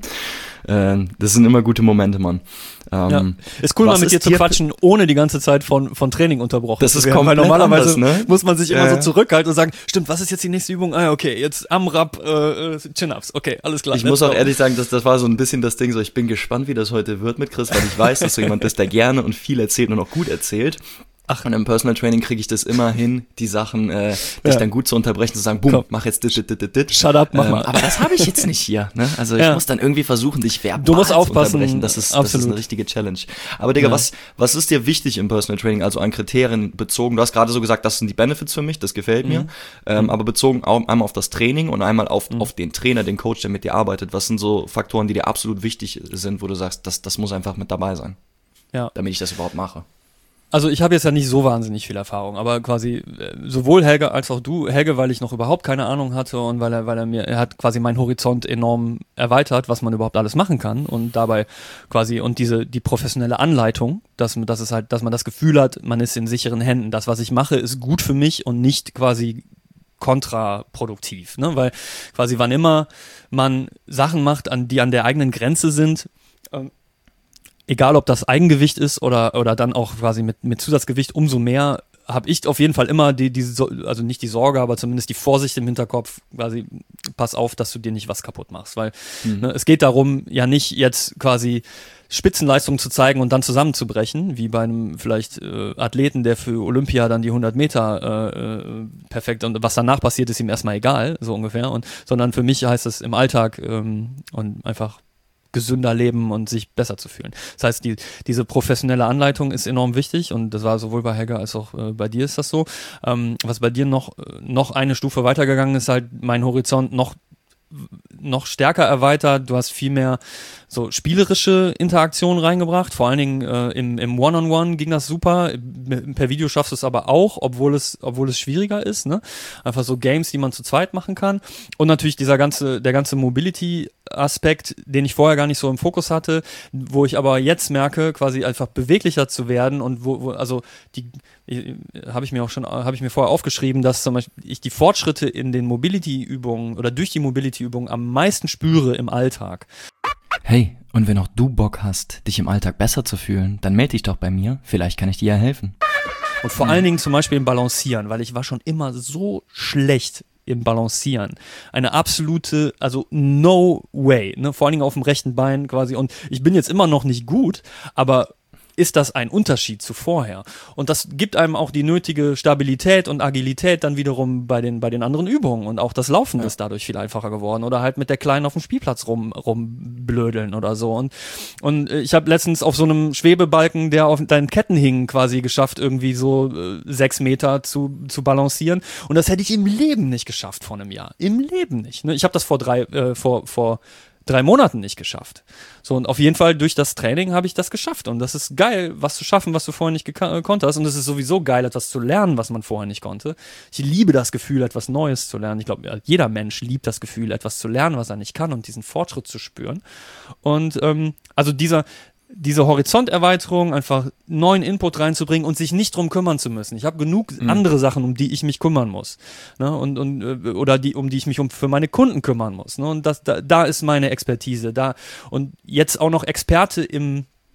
Äh, das sind immer gute Momente, Mann. Ähm, Ja. Ist cool, mal was mit ist dir zu dir- quatschen, ohne die ganze Zeit von, von Training unterbrochen Das zu ist werden. Weil komplett normalerweise anders, ne? muss man sich immer Ja, so ja. zurückhalten und sagen, stimmt, was ist jetzt die nächste Übung? Ah, okay, jetzt Amrap, äh, Chin-Ups. Okay, alles klar. Ich let's muss auch go. ehrlich sagen, dass das war so ein bisschen das Ding, so ich bin gespannt, wie das heute wird mit Chris, weil ich weiß, dass du jemand bist, der gerne und viel erzählt und auch gut erzählt. Ach. Und im Personal Training kriege ich das immer hin, die Sachen, äh, dich Ja. dann gut zu unterbrechen, zu sagen, boom, Komm. mach jetzt dit, dit, dit, dit, dit. Shut up, mach Ähm, mal. Aber das habe ich jetzt nicht hier, ne? Also ich Ja. muss dann irgendwie versuchen, dich verbal Du musst zu aufpassen, unterbrechen. Das ist, das ist absolut. eine richtige Challenge. Aber Digga, Ja. was, was ist dir wichtig im Personal Training, also an Kriterien bezogen? Du hast gerade so gesagt, das sind die Benefits für mich, das gefällt mir. Mhm. Ähm, aber bezogen auch, einmal auf das Training und einmal auf, auf den Trainer, den Coach, der mit dir arbeitet. Was sind so Faktoren, die dir absolut wichtig sind, wo du sagst, das, das muss einfach mit dabei sein, Ja. damit ich das überhaupt mache? Also ich habe jetzt ja nicht so wahnsinnig viel Erfahrung, aber quasi äh, sowohl Helge als auch du, Helge, weil ich noch überhaupt keine Ahnung hatte und weil er, weil er mir, er hat quasi meinen Horizont enorm erweitert, was man überhaupt alles machen kann und dabei quasi und diese die professionelle Anleitung, dass man, dass es halt, dass man das Gefühl hat, man ist in sicheren Händen. Das, was ich mache, ist gut für mich und nicht quasi kontraproduktiv, ne? Weil quasi wann immer man Sachen macht, an die an der eigenen Grenze sind, ähm, egal ob das Eigengewicht ist oder, oder dann auch quasi mit, mit Zusatzgewicht, umso mehr habe ich auf jeden Fall immer die, die, So- also nicht die Sorge, aber zumindest die Vorsicht im Hinterkopf, quasi, pass auf, dass du dir nicht was kaputt machst, weil ne, es geht darum, ja nicht jetzt quasi Spitzenleistungen zu zeigen und dann zusammenzubrechen, wie bei einem vielleicht äh, Athleten, der für Olympia dann die hundert Meter äh, äh, perfekt und was danach passiert, ist ihm erstmal egal, so ungefähr, und sondern für mich heißt es im Alltag ähm, und einfach gesünder leben und sich besser zu fühlen. Das heißt, die, diese professionelle Anleitung ist enorm wichtig und das war sowohl bei Helga als auch äh, bei dir ist das so. Ähm, was bei dir noch, äh, noch eine Stufe weitergegangen ist, halt mein Horizont noch noch stärker erweitert, du hast viel mehr so spielerische Interaktionen reingebracht, vor allen Dingen äh, im, im One-on-One ging das super, per Video schaffst du es aber auch, obwohl es, obwohl es schwieriger ist, ne? Einfach so Games, die man zu zweit machen kann und natürlich dieser ganze, der ganze Mobility-Aspekt, den ich vorher gar nicht so im Fokus hatte, wo ich aber jetzt merke, quasi einfach beweglicher zu werden und wo, wo also die habe ich mir auch schon, habe ich mir vorher aufgeschrieben, dass zum Beispiel ich die Fortschritte in den Mobility-Übungen oder durch die Mobility-Übungen am meisten spüre im Alltag. Hey, und wenn auch du Bock hast, dich im Alltag besser zu fühlen, dann melde dich doch bei mir, vielleicht kann ich dir ja helfen. Und vor allen Dingen zum Beispiel im Balancieren, weil ich war schon immer so schlecht im Balancieren. Eine absolute, also no way, ne? Vor allen Dingen auf dem rechten Bein quasi. Und ich bin jetzt immer noch nicht gut, aber ist das ein Unterschied zu vorher. Und das gibt einem auch die nötige Stabilität und Agilität dann wiederum bei den, bei den anderen Übungen. Und auch das Laufen ja. ist dadurch viel einfacher geworden. Oder halt mit der Kleinen auf dem Spielplatz rum, rumblödeln oder so. Und, und ich habe letztens auf so einem Schwebebalken, der auf deinen Ketten hing, quasi geschafft, irgendwie so äh, sechs Meter zu, zu balancieren. Und das hätte ich im Leben nicht geschafft vor einem Jahr. Im Leben nicht. Ne? Ich habe das vor drei, äh, vor, vor drei Monaten nicht geschafft. So, und auf jeden Fall durch das Training habe ich das geschafft. Und das ist geil, was zu schaffen, was du vorher nicht geka- konntest. Und es ist sowieso geil, etwas zu lernen, was man vorher nicht konnte. Ich liebe das Gefühl, etwas Neues zu lernen. Ich glaube, jeder Mensch liebt das Gefühl, etwas zu lernen, was er nicht kann und diesen Fortschritt zu spüren. Und ähm, also dieser diese Horizonterweiterung, einfach neuen Input reinzubringen und sich nicht drum kümmern zu müssen. Ich habe genug mhm. andere Sachen, um die ich mich kümmern muss, ne? und, und oder die, um die ich mich um für meine Kunden kümmern muss. Ne? Und das, da, da ist meine Expertise da und jetzt auch noch Experte im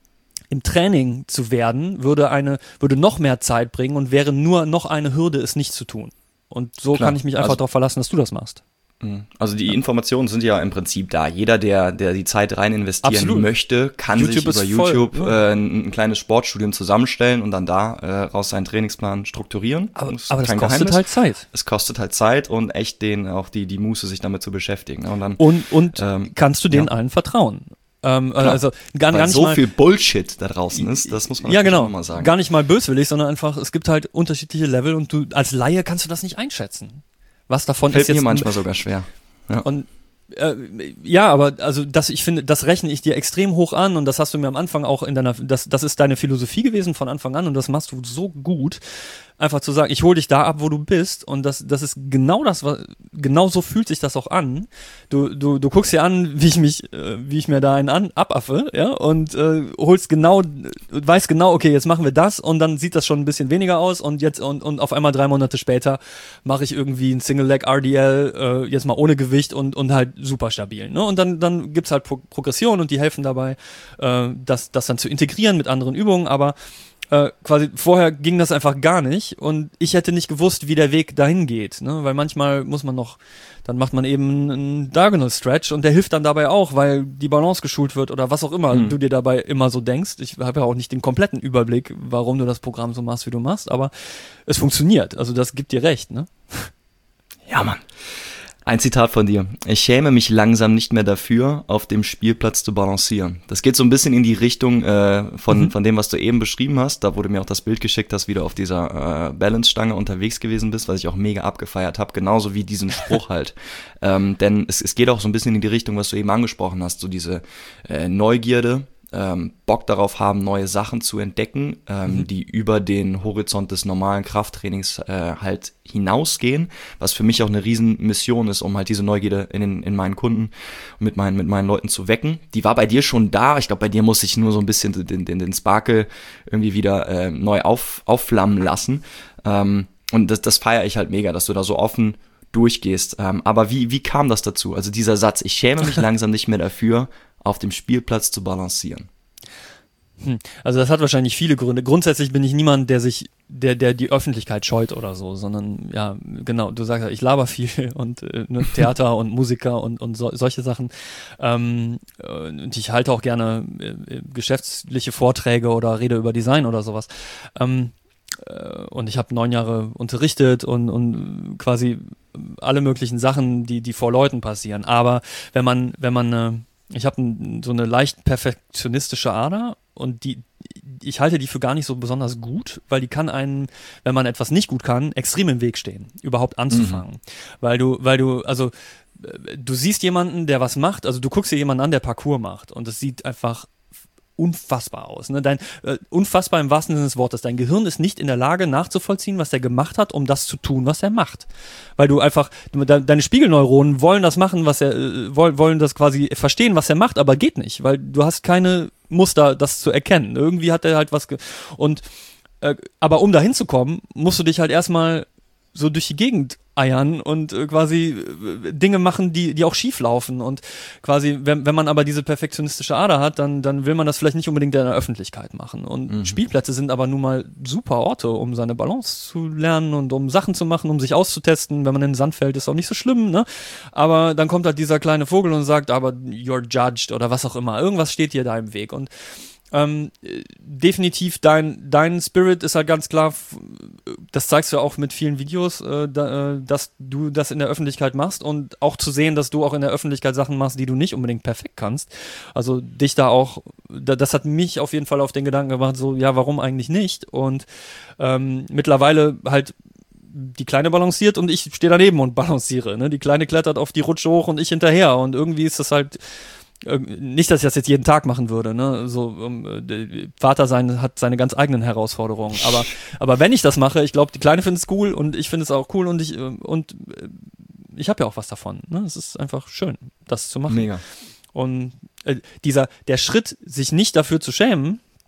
im Training zu werden, würde eine, würde noch mehr Zeit bringen und wäre nur noch eine Hürde, es nicht zu tun. Und so Klar. kann ich mich einfach Also, darauf verlassen, dass du das machst. Also die Informationen sind ja im Prinzip da. Jeder, der, der die Zeit rein investieren Absolut. möchte, kann YouTube sich ist über voll, YouTube ja. äh, ein, ein kleines Sportstudium zusammenstellen und dann da äh, raus seinen Trainingsplan strukturieren. Aber, Das ist aber das kein kostet Geheimnis. halt Zeit. Es kostet halt Zeit und echt den auch die, die Muße, sich damit zu beschäftigen. Und dann Und, und ähm, kannst du denen ja. allen vertrauen? Ähm, Klar, also gar, weil gar nicht so mal, viel Bullshit da draußen ist, das muss man ja, natürlich genau. auch mal sagen. Gar nicht mal böswillig, sondern einfach, es gibt halt unterschiedliche Level und du als Laie kannst du das nicht einschätzen. Was davon Fällt ist jetzt mir manchmal sogar schwer. Ja. Und äh, ja, aber also das, ich finde, das rechne ich dir extrem hoch an und das hast du mir am Anfang auch in deiner, das, das ist deine Philosophie gewesen von Anfang an und das machst du so gut, einfach zu sagen, ich hole dich da ab, wo du bist und das, das ist genau das, was, genau so fühlt sich das auch an. Du, du, du guckst dir an, wie ich mich, äh, wie ich mir da einen an, abaffe, ja, und äh, holst genau, weißt genau, okay, jetzt machen wir das und dann sieht das schon ein bisschen weniger aus und jetzt und, und auf einmal drei Monate später mache ich irgendwie ein Single Leg R D L, äh, jetzt mal ohne Gewicht und, und halt super stabil, ne? Und dann, dann gibt's halt Pro- Progression und die helfen dabei, äh, das, das dann zu integrieren mit anderen Übungen, aber Äh, quasi vorher ging das einfach gar nicht und ich hätte nicht gewusst, wie der Weg dahin geht, ne? Weil manchmal muss man noch, dann macht man eben einen Diagonal Stretch und der hilft dann dabei auch, weil die Balance geschult wird oder was auch immer hm. du dir dabei immer so denkst. Ich habe ja auch nicht den kompletten Überblick, warum du das Programm so machst, wie du machst, aber es funktioniert, also das gibt dir recht, ne? Ja, Mann. Ein Zitat von dir. Ich schäme mich langsam nicht mehr dafür, auf dem Spielplatz zu balancieren. Das geht so ein bisschen in die Richtung äh, von, mhm. von dem, was du eben beschrieben hast. Da wurde mir auch das Bild geschickt, dass wie du auf dieser äh, Balance-Stange unterwegs gewesen bist, was ich auch mega abgefeiert habe. Genauso wie diesen Spruch halt. Ähm, denn es, es geht auch so ein bisschen in die Richtung, was du eben angesprochen hast. So diese äh, Neugierde, ähm, Bock darauf haben, neue Sachen zu entdecken, ähm, mhm. die über den Horizont des normalen Krafttrainings äh, halt hinausgehen, was für mich auch eine Riesenmission ist, um halt diese Neugierde in, den, in meinen Kunden und mit meinen, mit meinen Leuten zu wecken. Die war bei dir schon da. Ich glaube, bei dir muss ich nur so ein bisschen den, den, den Sparkle irgendwie wieder äh, neu auf, aufflammen lassen. Ähm, und das, das feiere ich halt mega, dass du da so offen durchgehst. Ähm, aber wie, wie kam das dazu? Also dieser Satz, ich schäme mich langsam nicht mehr dafür, auf dem Spielplatz zu balancieren. Hm. Also das hat wahrscheinlich viele Gründe. Grundsätzlich bin ich niemand, der sich, der, der die Öffentlichkeit scheut oder so, sondern ja, genau, du sagst ja, ich laber viel und äh, ne, Theater und Musiker und, und so, solche Sachen. Ähm, und ich halte auch gerne äh, geschäftliche Vorträge oder rede über Design oder sowas. Ähm, äh, und ich habe neun Jahre unterrichtet und, und quasi alle möglichen Sachen, die, die vor Leuten passieren. Aber wenn man, wenn man äh, ich habe so eine leicht perfektionistische Ader und die, ich halte die für gar nicht so besonders gut, weil die kann einen, wenn man etwas nicht gut kann, extrem im Weg stehen, überhaupt anzufangen. Mhm. Weil du, weil du, also du siehst jemanden, der was macht, also du guckst dir jemanden an, der Parkour macht und es sieht einfach unfassbar aus. Ne? Dein, äh, unfassbar im wahrsten Sinne des Wortes. Dein Gehirn ist nicht in der Lage nachzuvollziehen, was er gemacht hat, um das zu tun, was er macht. Weil du einfach, de, deine Spiegelneuronen wollen das machen, was er, äh, wollen, wollen das quasi verstehen, was er macht, aber geht nicht, weil du hast keine Muster, das zu erkennen. Irgendwie hat er halt was ge- und äh, aber um da hinzukommen, musst du dich halt erstmal so durch die Gegend eiern und äh, quasi äh, Dinge machen, die die auch schief laufen und quasi, wenn, wenn man aber diese perfektionistische Ader hat, dann dann will man das vielleicht nicht unbedingt in der Öffentlichkeit machen und mhm. Spielplätze sind aber nun mal super Orte, um seine Balance zu lernen und um Sachen zu machen, um sich auszutesten. Wenn man in den Sand fällt, ist auch nicht so schlimm, ne? Aber dann kommt halt dieser kleine Vogel und sagt, aber you're judged oder was auch immer. Irgendwas steht dir da im Weg und Ähm, definitiv dein, dein Spirit ist halt ganz klar, das zeigst du auch mit vielen Videos, äh, da, äh, dass du das in der Öffentlichkeit machst und auch zu sehen, dass du auch in der Öffentlichkeit Sachen machst, die du nicht unbedingt perfekt kannst. Also dich da auch, da, das hat mich auf jeden Fall auf den Gedanken gemacht, so, ja, warum eigentlich nicht? Und ähm, mittlerweile halt die Kleine balanciert und ich stehe daneben und balanciere, ne? Die Kleine klettert auf die Rutsche hoch und ich hinterher und irgendwie ist das halt nicht, dass ich das jetzt jeden Tag machen würde, ne? So um, Vater sein hat seine ganz eigenen Herausforderungen, aber aber wenn ich das mache, ich glaube, die Kleine findet es cool und ich finde es auch cool und ich und ich habe ja auch was davon, ne? Es ist einfach schön, das zu machen. Mega. Und äh, dieser der Schritt, sich nicht dafür zu schämen,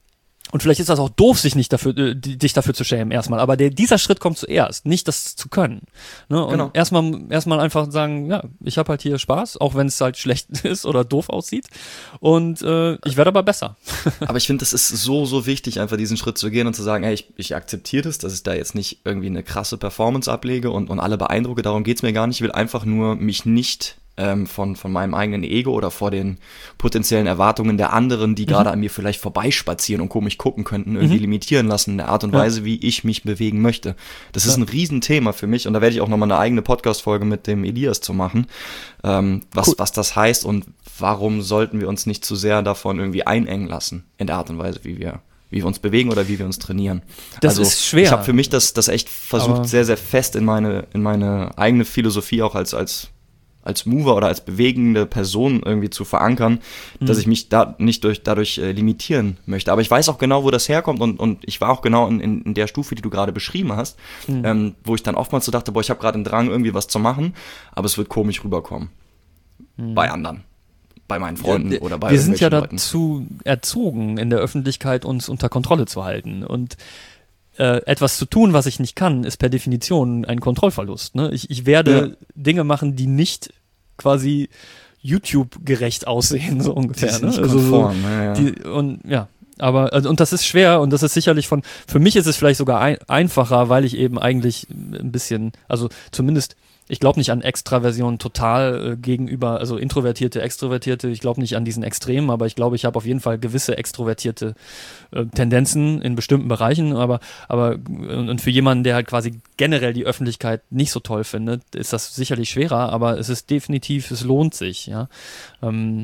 Und vielleicht ist das auch doof, sich nicht dafür, äh, dich dafür zu schämen erstmal. Aber der, dieser Schritt kommt zuerst, nicht das zu können. Ne? Und Genau. erstmal, erstmal einfach sagen, ja, ich habe halt hier Spaß, auch wenn es halt schlecht ist oder doof aussieht. Und äh, ich werde aber besser. Aber ich finde, das ist so, so wichtig, einfach diesen Schritt zu gehen und zu sagen, ey, ich, ich akzeptiere das, dass ich da jetzt nicht irgendwie eine krasse Performance ablege und, und alle beeindrucke. Darum geht's mir gar nicht. Ich will einfach nur mich nicht ähm, von, von meinem eigenen Ego oder vor den potenziellen Erwartungen der anderen, die mhm. gerade an mir vielleicht vorbeispazieren und komisch gucken könnten, irgendwie mhm. limitieren lassen in der Art und ja. Weise, wie ich mich bewegen möchte. Das ja. ist ein Riesenthema für mich und da werde ich auch nochmal eine eigene Podcast-Folge mit dem Elias zu machen, ähm, was, cool. was das heißt und warum sollten wir uns nicht zu sehr davon irgendwie einengen lassen in der Art und Weise, wie wir wie wir uns bewegen oder wie wir uns trainieren. Das also, ist schwer. Ich habe für mich das, das echt versucht, Aber sehr, sehr fest in meine, in meine eigene Philosophie auch als, als als Mover oder als bewegende Person irgendwie zu verankern, mhm. dass ich mich da nicht durch, dadurch äh, limitieren möchte. Aber ich weiß auch genau, wo das herkommt und, und ich war auch genau in, in, in der Stufe, die du gerade beschrieben hast, mhm. ähm, wo ich dann oftmals so dachte, boah, ich habe gerade einen Drang, irgendwie was zu machen, aber es wird komisch rüberkommen. Mhm. Bei anderen. Bei meinen Freunden ja, oder bei wir sind ja Leuten. dazu erzogen, in der Öffentlichkeit uns unter Kontrolle zu halten und äh, etwas zu tun, was ich nicht kann, ist per Definition ein Kontrollverlust. Ne? Ich, ich werde ja. Dinge machen, die nicht quasi YouTube-gerecht aussehen, so ungefähr. Die ist ne? nicht also konform, so, ja, ja. Die, und ja, aber also, und das ist schwer und das ist sicherlich von, für mich ist es vielleicht sogar ein, einfacher, weil ich eben eigentlich ein bisschen, also zumindest ich glaube nicht an Extraversion total äh, gegenüber, also Introvertierte, Extrovertierte, ich glaube nicht an diesen Extremen, aber ich glaube, ich habe auf jeden Fall gewisse extrovertierte äh, Tendenzen in bestimmten Bereichen, aber, aber und, und für jemanden, der halt quasi generell die Öffentlichkeit nicht so toll findet, ist das sicherlich schwerer, aber es ist definitiv, es lohnt sich, ja. Ähm,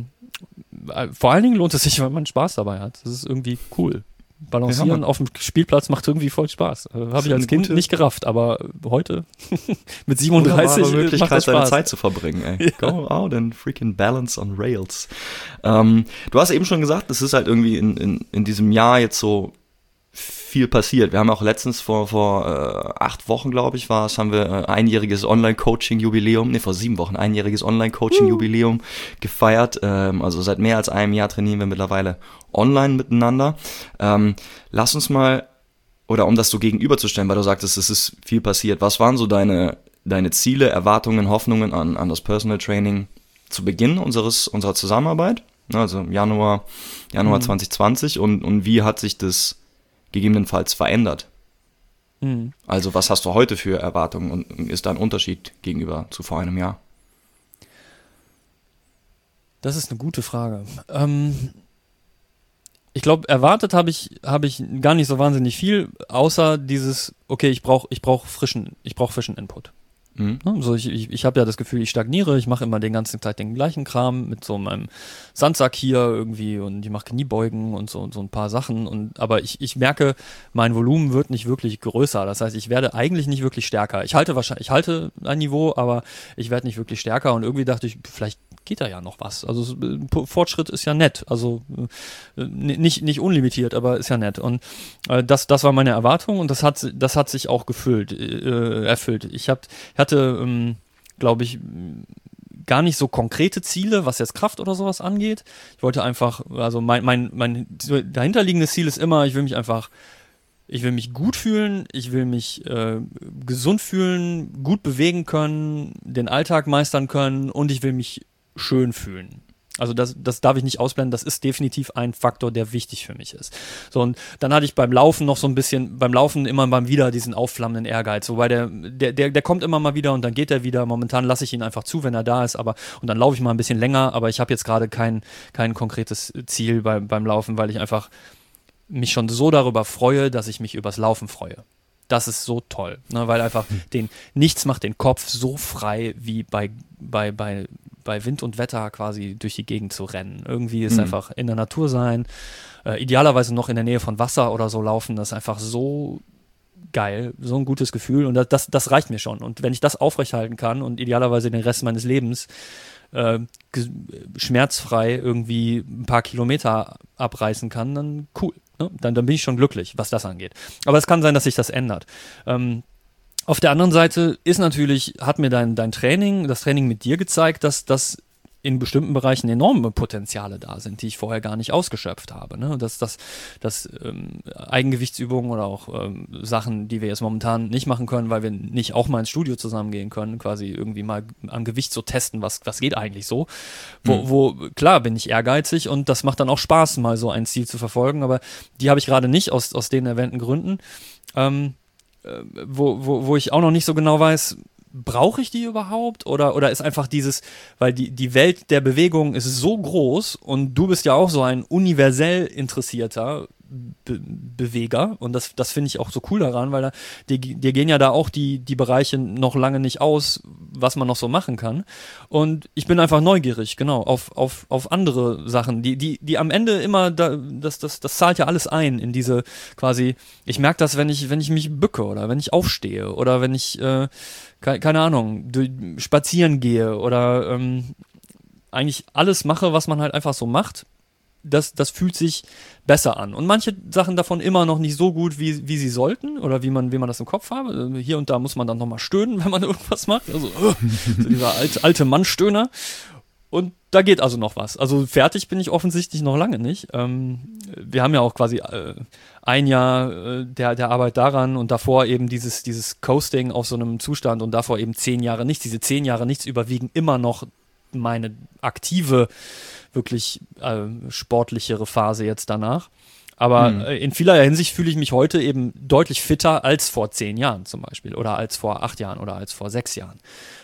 vor allen Dingen lohnt es sich, weil man Spaß dabei hat. Das ist irgendwie cool. Balancieren ja, auf dem Spielplatz macht irgendwie voll Spaß. Äh, Habe ich als Kind nicht gerafft, aber heute mit siebenunddreißig Möglichkeit, macht das Spaß. Deine Zeit zu verbringen. Ey. Ja. Go out and freaking balance on rails. Ähm, du hast eben schon gesagt, es ist halt irgendwie in, in, in diesem Jahr jetzt so viel passiert. Wir haben auch letztens vor vor äh, acht Wochen, glaube ich, war es, haben wir äh, einjähriges Online-Coaching-Jubiläum, ne, vor sieben Wochen einjähriges Online-Coaching-Jubiläum uh. gefeiert. Ähm, also seit mehr als einem Jahr trainieren wir mittlerweile online miteinander. Ähm, lass uns mal, oder um das so gegenüberzustellen, weil du sagtest, es ist viel passiert. Was waren so deine deine Ziele, Erwartungen, Hoffnungen an an das Personal Training zu Beginn unseres unserer Zusammenarbeit? Also Januar Januar mhm. zwanzig zwanzig und und wie hat sich das gegebenenfalls verändert? Mhm. Also was hast du heute für Erwartungen und ist da ein Unterschied gegenüber zu vor einem Jahr? Das ist eine gute Frage. Ähm, ich glaube, erwartet habe ich, habe ich gar nicht so wahnsinnig viel, außer dieses, okay, ich brauche ich brauch frischen, ich brauch frischen Input. Mhm. Also ich, ich, ich habe ja das Gefühl, ich stagniere, ich mache immer den ganzen Zeit den gleichen Kram mit so meinem Sandsack hier irgendwie und ich mache Kniebeugen und so, so ein paar Sachen. Und aber ich, ich merke, mein Volumen wird nicht wirklich größer. Das heißt, ich werde eigentlich nicht wirklich stärker. Ich halte wahrscheinlich, ich halte ein Niveau, aber ich werde nicht wirklich stärker. Und irgendwie dachte ich, vielleicht geht da ja noch was. Also Fortschritt ist ja nett. Also nicht, nicht unlimitiert, aber ist ja nett. Und äh, das, das war meine Erwartung und das hat, das hat sich auch gefüllt, äh, erfüllt. Ich hab, hatte, ähm, glaube ich, gar nicht so konkrete Ziele, was jetzt Kraft oder sowas angeht. Ich wollte einfach, also mein, mein, mein dahinterliegendes Ziel ist immer, ich will mich einfach Ich will mich gut fühlen, ich will mich äh, gesund fühlen, gut bewegen können, den Alltag meistern können und ich will mich schön fühlen. Also das, das darf ich nicht ausblenden, das ist definitiv ein Faktor, der wichtig für mich ist. So, und dann hatte ich beim Laufen noch so ein bisschen, beim Laufen immer mal wieder diesen aufflammenden Ehrgeiz, wobei der, der, der, der kommt immer mal wieder und dann geht er wieder. Momentan lasse ich ihn einfach zu, wenn er da ist, aber und dann laufe ich mal ein bisschen länger, aber ich habe jetzt gerade kein, kein konkretes Ziel bei, beim Laufen, weil ich einfach mich schon so darüber freue, dass ich mich übers Laufen freue. Das ist so toll, ne, weil einfach den, nichts macht den Kopf so frei, wie bei, bei, bei, bei Wind und Wetter quasi durch die Gegend zu rennen. Irgendwie ist mhm. einfach in der Natur sein, äh, idealerweise noch in der Nähe von Wasser oder so laufen, das ist einfach so geil, so ein gutes Gefühl und das, das, das reicht mir schon. Und wenn ich das aufrechthalten kann und idealerweise den Rest meines Lebens äh, ge- schmerzfrei irgendwie ein paar Kilometer abreißen kann, dann cool. Ne? Dann, dann bin ich schon glücklich, was das angeht. Aber es kann sein, dass sich das ändert. Ähm, auf der anderen Seite ist natürlich, hat mir dein, dein Training, das Training mit dir gezeigt, dass, dass in bestimmten Bereichen enorme Potenziale da sind, die ich vorher gar nicht ausgeschöpft habe. Ne? Dass, dass, dass ähm, Eigengewichtsübungen oder auch ähm, Sachen, die wir jetzt momentan nicht machen können, weil wir nicht auch mal ins Studio zusammengehen können, quasi irgendwie mal am Gewicht so testen, was, was geht eigentlich so. Wo, mhm. wo, klar, bin ich ehrgeizig und das macht dann auch Spaß, mal so ein Ziel zu verfolgen, aber die habe ich gerade nicht aus, aus den erwähnten Gründen, ähm, äh, wo, wo, wo ich auch noch nicht so genau weiß, brauche ich die überhaupt? Oder, oder ist einfach dieses, weil die, die Welt der Bewegung ist so groß und du bist ja auch so ein universell interessierter Be- Beweger und das, das finde ich auch so cool daran, weil da, dir, dir gehen ja da auch die, die Bereiche noch lange nicht aus, was man noch so machen kann und ich bin einfach neugierig, genau, auf, auf, auf andere Sachen, die, die, die am Ende immer, da, das, das, das zahlt ja alles ein in diese quasi, ich merke das, wenn ich, wenn ich mich bücke oder wenn ich aufstehe oder wenn ich äh, keine, keine Ahnung, durch, spazieren gehe oder ähm, eigentlich alles mache, was man halt einfach so macht, das, das fühlt sich besser an. Und manche Sachen davon immer noch nicht so gut, wie, wie sie sollten oder wie man, wie man das im Kopf habe. Hier und da muss man dann nochmal stöhnen, wenn man irgendwas macht. Also so dieser alte, alte Mann-Stöhner. Und da geht also noch was. Also fertig bin ich offensichtlich noch lange nicht. Ähm, wir haben ja auch quasi äh, ein Jahr äh, der, der Arbeit daran und davor eben dieses, dieses Coasting auf so einem Zustand und davor eben zehn Jahre nichts. Diese zehn Jahre nichts überwiegen immer noch meine aktive, wirklich äh, sportlichere Phase jetzt danach. Aber mhm. äh, in vielerlei Hinsicht fühle ich mich heute eben deutlich fitter als vor zehn Jahren zum Beispiel oder als vor acht Jahren oder als vor sechs Jahren.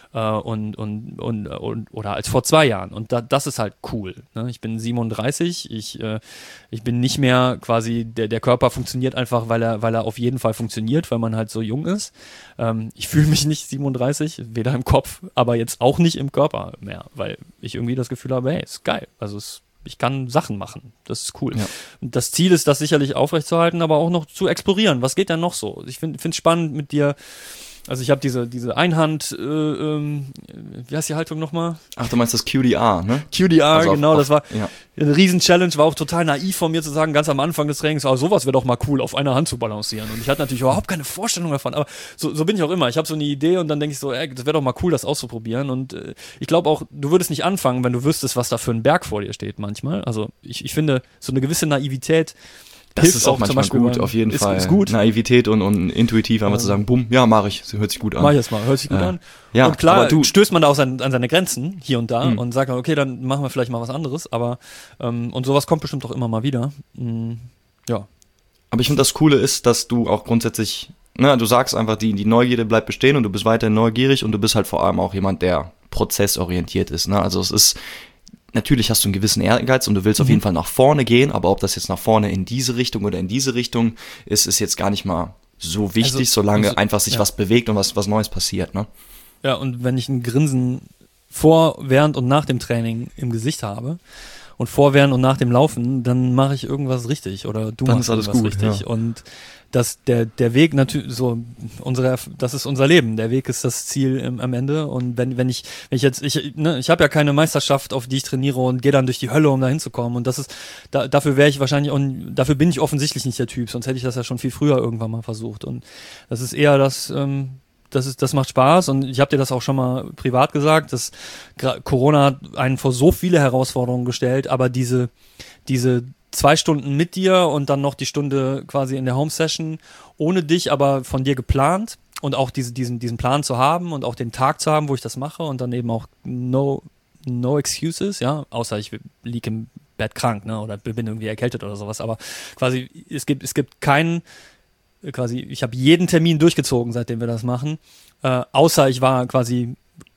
Und, und, und, und oder als vor zwei Jahren. Und da, das ist halt cool. Ne? Ich bin siebenunddreißig, ich, äh, ich bin nicht mehr quasi, der, der Körper funktioniert einfach, weil er, weil er auf jeden Fall funktioniert, weil man halt so jung ist. Ähm, ich fühle mich nicht siebenunddreißig, weder im Kopf, aber jetzt auch nicht im Körper mehr, weil ich irgendwie das Gefühl habe, hey, ist geil. Also es, ich kann Sachen machen. Das ist cool. Ja. Und das Ziel ist, das sicherlich aufrechtzuerhalten, aber auch noch zu explorieren. Was geht denn noch so? Ich finde es spannend mit dir. Also ich habe diese, diese Einhand, äh, ähm, wie heißt die Haltung nochmal? Ach, du meinst das Q D R, ne? Q D R, also auf, genau, auf, das war ja. eine Riesen-Challenge, war auch total naiv von mir zu sagen, ganz am Anfang des Trainings, oh, sowas wäre doch mal cool, auf einer Hand zu balancieren. Und ich hatte natürlich überhaupt keine Vorstellung davon, aber so, so bin ich auch immer. Ich habe so eine Idee und dann denke ich so, ey, das wäre doch mal cool, das auszuprobieren. Und äh, ich glaube auch, du würdest nicht anfangen, wenn du wüsstest, was da für ein Berg vor dir steht manchmal. Also ich, ich finde, so eine gewisse Naivität Das hilft ist auch manchmal zum gut, auf jeden ist, Fall. Ist gut. Naivität und, und intuitiv einfach ja. zu sagen, bumm, ja, mach ich, hört sich gut an. Mach ich jetzt mal, hört sich gut äh, an. Ja, und klar, du stößt man da auch an, an seine Grenzen hier und da mhm. und sagt, okay, dann machen wir vielleicht mal was anderes, aber ähm, und sowas kommt bestimmt auch immer mal wieder. Mhm. Ja. Aber ich finde, das Coole ist, dass du auch grundsätzlich, ne, du sagst einfach, die, die Neugierde bleibt bestehen und du bist weiterhin neugierig und du bist halt vor allem auch jemand, der prozessorientiert ist, ne, also es ist, natürlich hast du einen gewissen Ehrgeiz und du willst mhm. auf jeden Fall nach vorne gehen, aber ob das jetzt nach vorne in diese Richtung oder in diese Richtung ist, ist jetzt gar nicht mal so wichtig, also, solange also, einfach sich ja. was bewegt und was, was Neues passiert, ne? Ja, und wenn ich ein Grinsen vor, während und nach dem Training im Gesicht habe und vor, während und nach dem Laufen, dann mache ich irgendwas richtig oder du dann machst ist alles irgendwas gut, richtig. Ja. Und das, der, der Weg natürlich, so, unsere, das ist unser Leben. Der Weg ist das Ziel im, am Ende. Und wenn, wenn ich, wenn ich jetzt, ich, ne, ich habe ja keine Meisterschaft, auf die ich trainiere und gehe dann durch die Hölle, um da hinzukommen. Und das ist, da, dafür wäre ich wahrscheinlich, und dafür bin ich offensichtlich nicht der Typ, sonst hätte ich das ja schon viel früher irgendwann mal versucht. Und das ist eher das, ähm, das ist, das macht Spaß. Und ich habe dir das auch schon mal privat gesagt, dass Corona hat einen vor so viele Herausforderungen gestellt, aber diese, diese, zwei Stunden mit dir und dann noch die Stunde quasi in der Home-Session ohne dich, aber von dir geplant und auch diese, diesen, diesen Plan zu haben und auch den Tag zu haben, wo ich das mache und dann eben auch no, no excuses, ja, außer ich liege im Bett krank, ne, oder bin irgendwie erkältet oder sowas, aber quasi es gibt, es gibt keinen, quasi, ich habe jeden Termin durchgezogen, seitdem wir das machen, äh, außer ich war quasi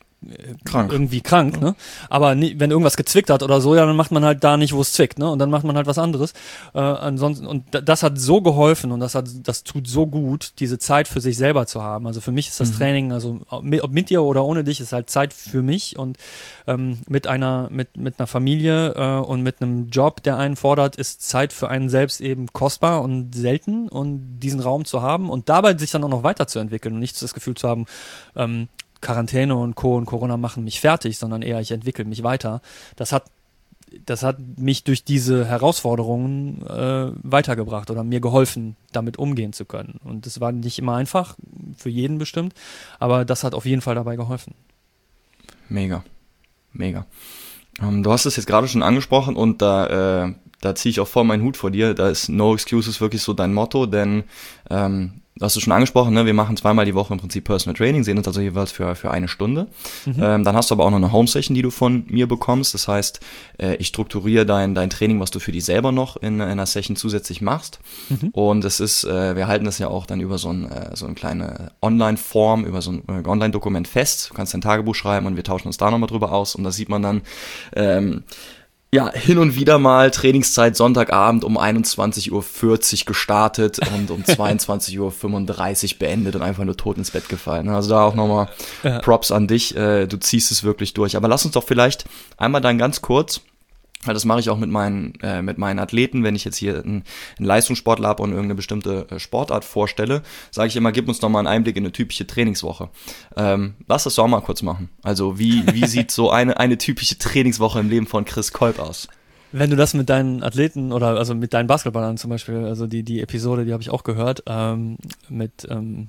Krank. irgendwie krank, ne? Aber nie, wenn irgendwas gezwickt hat oder so, ja, dann macht man halt da nicht, wo es zwickt, ne? Und dann macht man halt was anderes. Äh, ansonsten, und d- das hat so geholfen und das hat, das tut so gut, diese Zeit für sich selber zu haben. Also für mich ist das mhm. Training, also mit, ob mit dir oder ohne dich, ist halt Zeit für mich und ähm, mit einer, mit, mit einer Familie äh, und mit einem Job, der einen fordert, ist Zeit für einen selbst eben kostbar und selten und diesen Raum zu haben und dabei sich dann auch noch weiterzuentwickeln und nicht das Gefühl zu haben, ähm, Quarantäne und Co. und Corona machen mich fertig, sondern eher ich entwickle mich weiter. Das hat, das hat mich durch diese Herausforderungen äh, weitergebracht oder mir geholfen, damit umgehen zu können. Und das war nicht immer einfach, für jeden bestimmt, aber das hat auf jeden Fall dabei geholfen. Mega, mega. Ähm, du hast es jetzt gerade schon angesprochen und da, äh, da ziehe ich auch voll meinen Hut vor dir. Da ist No Excuses wirklich so dein Motto, denn ähm, hast du schon angesprochen, ne? Wir machen zweimal die Woche im Prinzip Personal Training, sehen uns also jeweils für, für eine Stunde. Mhm. Ähm, dann hast du aber auch noch eine Home-Session, die du von mir bekommst. Das heißt, äh, ich strukturiere dein, dein Training, was du für dich selber noch in, in einer Session zusätzlich machst. Mhm. Und es ist, äh, wir halten das ja auch dann über so, ein, äh, so eine kleine Online-Form, über so ein äh, Online-Dokument fest. Du kannst dein Tagebuch schreiben und wir tauschen uns da nochmal drüber aus. Und da sieht man dann, ähm, ja, hin und wieder mal Trainingszeit Sonntagabend um einundzwanzig Uhr vierzig gestartet und um zweiundzwanzig Uhr fünfunddreißig beendet und einfach nur tot ins Bett gefallen. Also da auch nochmal ja. Props an dich, du ziehst es wirklich durch. Aber lass uns doch vielleicht einmal dann ganz kurz, weil das mache ich auch mit meinen, äh, mit meinen Athleten, wenn ich jetzt hier einen, einen Leistungssportler habe und irgendeine bestimmte Sportart vorstelle, sage ich immer, gib uns doch mal einen Einblick in eine typische Trainingswoche. Ähm, lass das doch mal kurz machen. Also wie, wie sieht so eine, eine typische Trainingswoche im Leben von Chris Kolb aus? Wenn du das mit deinen Athleten oder also mit deinen Basketballern zum Beispiel, also die, die Episode, die habe ich auch gehört, ähm, mit ähm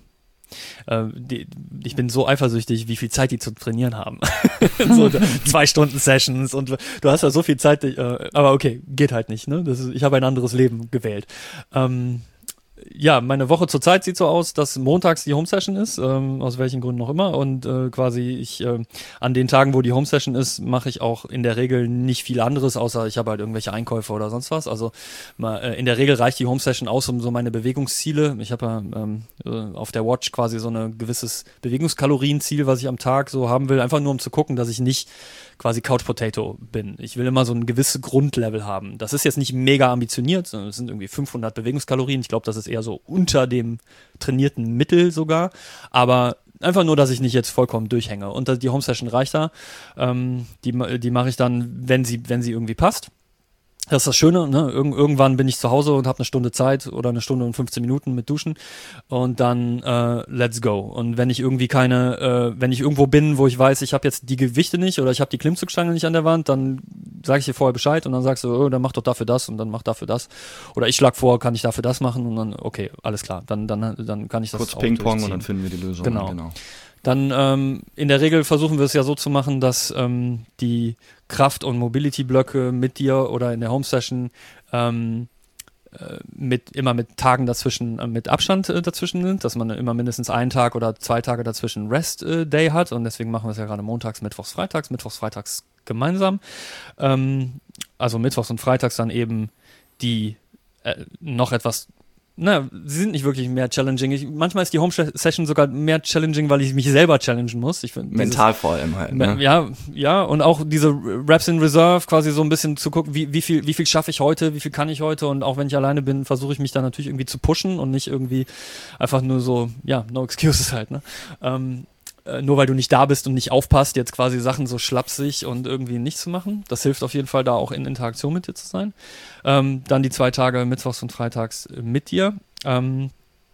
Äh, die, ich bin so eifersüchtig, wie viel Zeit die zu trainieren haben. So zwei Stunden Sessions und du hast ja so viel Zeit, äh, aber okay, geht halt nicht. Ne? Das ist, ich habe ein anderes Leben gewählt. Ähm, ja, meine Woche zurzeit sieht so aus, dass montags die Home-Session ist, ähm, aus welchen Gründen auch immer. Und äh, quasi ich äh, an den Tagen, wo die Home-Session ist, mache ich auch in der Regel nicht viel anderes, außer ich habe halt irgendwelche Einkäufe oder sonst was. Also mal, äh, in der Regel reicht die Home-Session aus, um so meine Bewegungsziele. Ich habe ja ähm, auf der Watch quasi so ein gewisses Bewegungskalorienziel, was ich am Tag so haben will, einfach nur um zu gucken, dass ich nicht quasi Couch Potato bin. Ich will immer so ein gewisses Grundlevel haben. Das ist jetzt nicht mega ambitioniert, sondern es sind irgendwie fünfhundert Bewegungskalorien. Ich glaube, das ist eher so unter dem trainierten Mittel sogar. Aber einfach nur, dass ich nicht jetzt vollkommen durchhänge. Und die Home Session reicht da. Ähm, die die mache ich dann, wenn sie, wenn sie irgendwie passt. Das ist das Schöne, ne? Irg- irgendwann bin ich zu Hause und habe eine Stunde Zeit oder eine Stunde und fünfzehn Minuten mit Duschen und dann äh, let's go. Und wenn ich irgendwie keine, äh, wenn ich irgendwo bin, wo ich weiß, ich habe jetzt die Gewichte nicht oder ich habe die Klimmzugstange nicht an der Wand, dann sage ich dir vorher Bescheid und dann sagst du, oh, dann mach doch dafür das und dann mach dafür das. Oder ich schlag vor, kann ich dafür das machen und dann, okay, alles klar, dann, dann, dann kann ich das kurz auch Ping-Pong und dann finden wir die Lösung. Genau. genau. Dann ähm, in der Regel versuchen wir es ja so zu machen, dass ähm, die Kraft- und Mobility-Blöcke mit dir oder in der Home-Session ähm, äh, mit, immer mit Tagen dazwischen, äh, mit Abstand äh, dazwischen sind, dass man immer mindestens einen Tag oder zwei Tage dazwischen Rest-Day äh, hat und deswegen machen wir es ja gerade montags, mittwochs, freitags, mittwochs, freitags gemeinsam. Ähm, also mittwochs und freitags dann eben die äh, noch etwas Na, sie sind nicht wirklich mehr challenging. Ich, manchmal ist die Home-Session sogar mehr challenging, weil ich mich selber challengen muss. Ich find, Mental dieses, vor allem halt. Ne? Ja, ja, und auch diese Reps in Reserve, quasi so ein bisschen zu gucken, wie, wie viel, wie viel schaffe ich heute, wie viel kann ich heute und auch wenn ich alleine bin, versuche ich mich dann natürlich irgendwie zu pushen und nicht irgendwie einfach nur so, ja, no excuses halt, ne? Ähm, nur weil du nicht da bist und nicht aufpasst, jetzt quasi Sachen so schlapsig und irgendwie nicht zu machen. Das hilft auf jeden Fall, da auch in Interaktion mit dir zu sein. Ähm, dann die zwei Tage mittwochs und freitags mit dir. Ähm,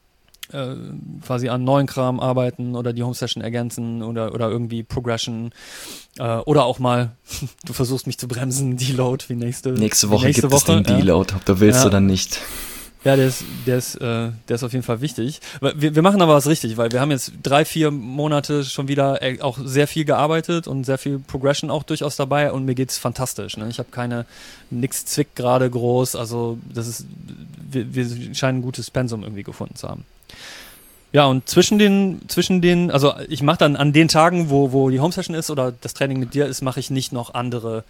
äh, quasi an neuen Kram arbeiten oder die Home-Session ergänzen oder, oder irgendwie Progression. Äh, oder auch mal, du versuchst mich zu bremsen, Deload wie nächste, nächste Woche. Nächste gibt Woche, es den Deload, ob du willst ja. oder nicht. Ja, der ist, der ist, äh, der ist auf jeden Fall wichtig. Wir, wir machen aber was richtig, weil wir haben jetzt drei, vier Monate schon wieder auch sehr viel gearbeitet und sehr viel Progression auch durchaus dabei und mir geht's fantastisch. Ne? Ich habe keine, nix zwickt gerade groß, also das ist, wir, wir scheinen ein gutes Pensum irgendwie gefunden zu haben. Ja, und zwischen den, zwischen den, also ich mache dann an den Tagen, wo, wo die Home-Session ist oder das Training mit dir ist, mache ich nicht noch andere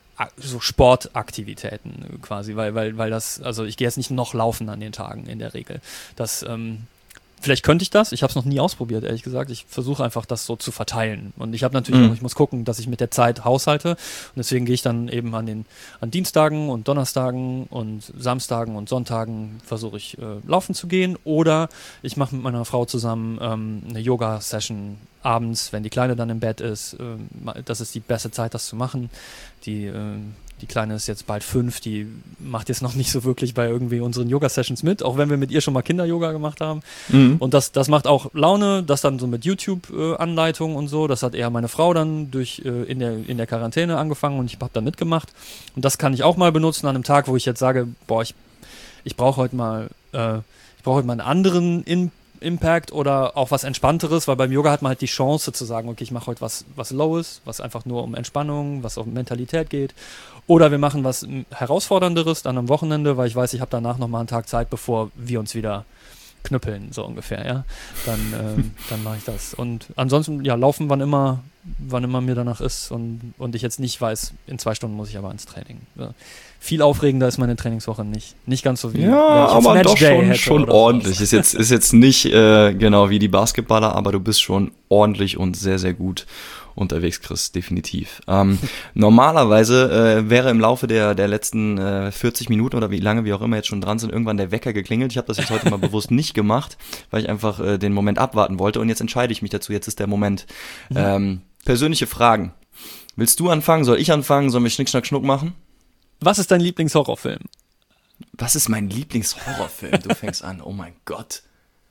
so Sportaktivitäten quasi, weil, weil, weil das, also ich gehe jetzt nicht noch laufen an den Tagen in der Regel. Das, ähm, vielleicht könnte ich das, ich habe es noch nie ausprobiert, ehrlich gesagt. Ich versuche einfach, das so zu verteilen. Und ich habe natürlich mhm. auch, ich muss gucken, dass ich mit der Zeit haushalte. Und deswegen gehe ich dann eben an den an Dienstagen und Donnerstagen und Samstagen und Sonntagen versuche ich äh, laufen zu gehen. Oder ich mache mit meiner Frau zusammen ähm, eine Yoga-Session abends, wenn die Kleine dann im Bett ist. Äh, das ist die beste Zeit, das zu machen. Die, äh, die Kleine ist jetzt bald fünf, die macht jetzt noch nicht so wirklich bei irgendwie unseren Yoga-Sessions mit, auch wenn wir mit ihr schon mal Kinder-Yoga gemacht haben. Mhm. Und das, das macht auch Laune, das dann so mit YouTube-Anleitungen äh, und so. Das hat eher meine Frau dann durch äh, in der in der Quarantäne angefangen und ich habe da mitgemacht. Und das kann ich auch mal benutzen an einem Tag, wo ich jetzt sage, boah, ich, ich brauche heute mal, äh, ich brauche heute mal einen anderen In Impact oder auch was Entspannteres, weil beim Yoga hat man halt die Chance zu sagen, okay, ich mache heute was, was Lowes, was einfach nur um Entspannung, was um Mentalität geht. Oder wir machen was Herausfordernderes dann am Wochenende, weil ich weiß, ich habe danach nochmal einen Tag Zeit, bevor wir uns wieder knüppeln, so ungefähr, ja. Dann, ähm, dann mache ich das. Und ansonsten, ja, laufen, wann immer, wann immer mir danach ist und, und ich jetzt nicht weiß, in zwei Stunden muss ich aber ins Training. Ja. Viel aufregender ist meine Trainingswoche nicht. Nicht ganz so wie ja, aber doch schon, schon ordentlich. So. Ist jetzt, ist jetzt nicht äh, genau wie die Basketballer, aber du bist schon ordentlich und sehr, sehr gut unterwegs, Chris, definitiv. Ähm, normalerweise äh, wäre im Laufe der, der letzten äh, vierzig Minuten oder wie lange wir auch immer jetzt schon dran sind, irgendwann der Wecker geklingelt. Ich habe das jetzt heute mal bewusst nicht gemacht, weil ich einfach äh, den Moment abwarten wollte und jetzt entscheide ich mich dazu. Jetzt ist der Moment. Mhm. Ähm, persönliche Fragen. Willst du anfangen? Soll ich anfangen? Sollen wir Schnick, Schnack, Schnuck machen? Was ist dein Lieblingshorrorfilm? Was ist mein Lieblingshorrorfilm? Du fängst an. Oh mein Gott.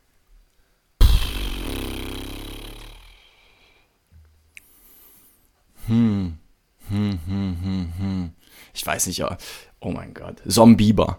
Hm. Hm, hm, hm, hm. Ich weiß nicht, ja. Oh mein Gott. Zombieber.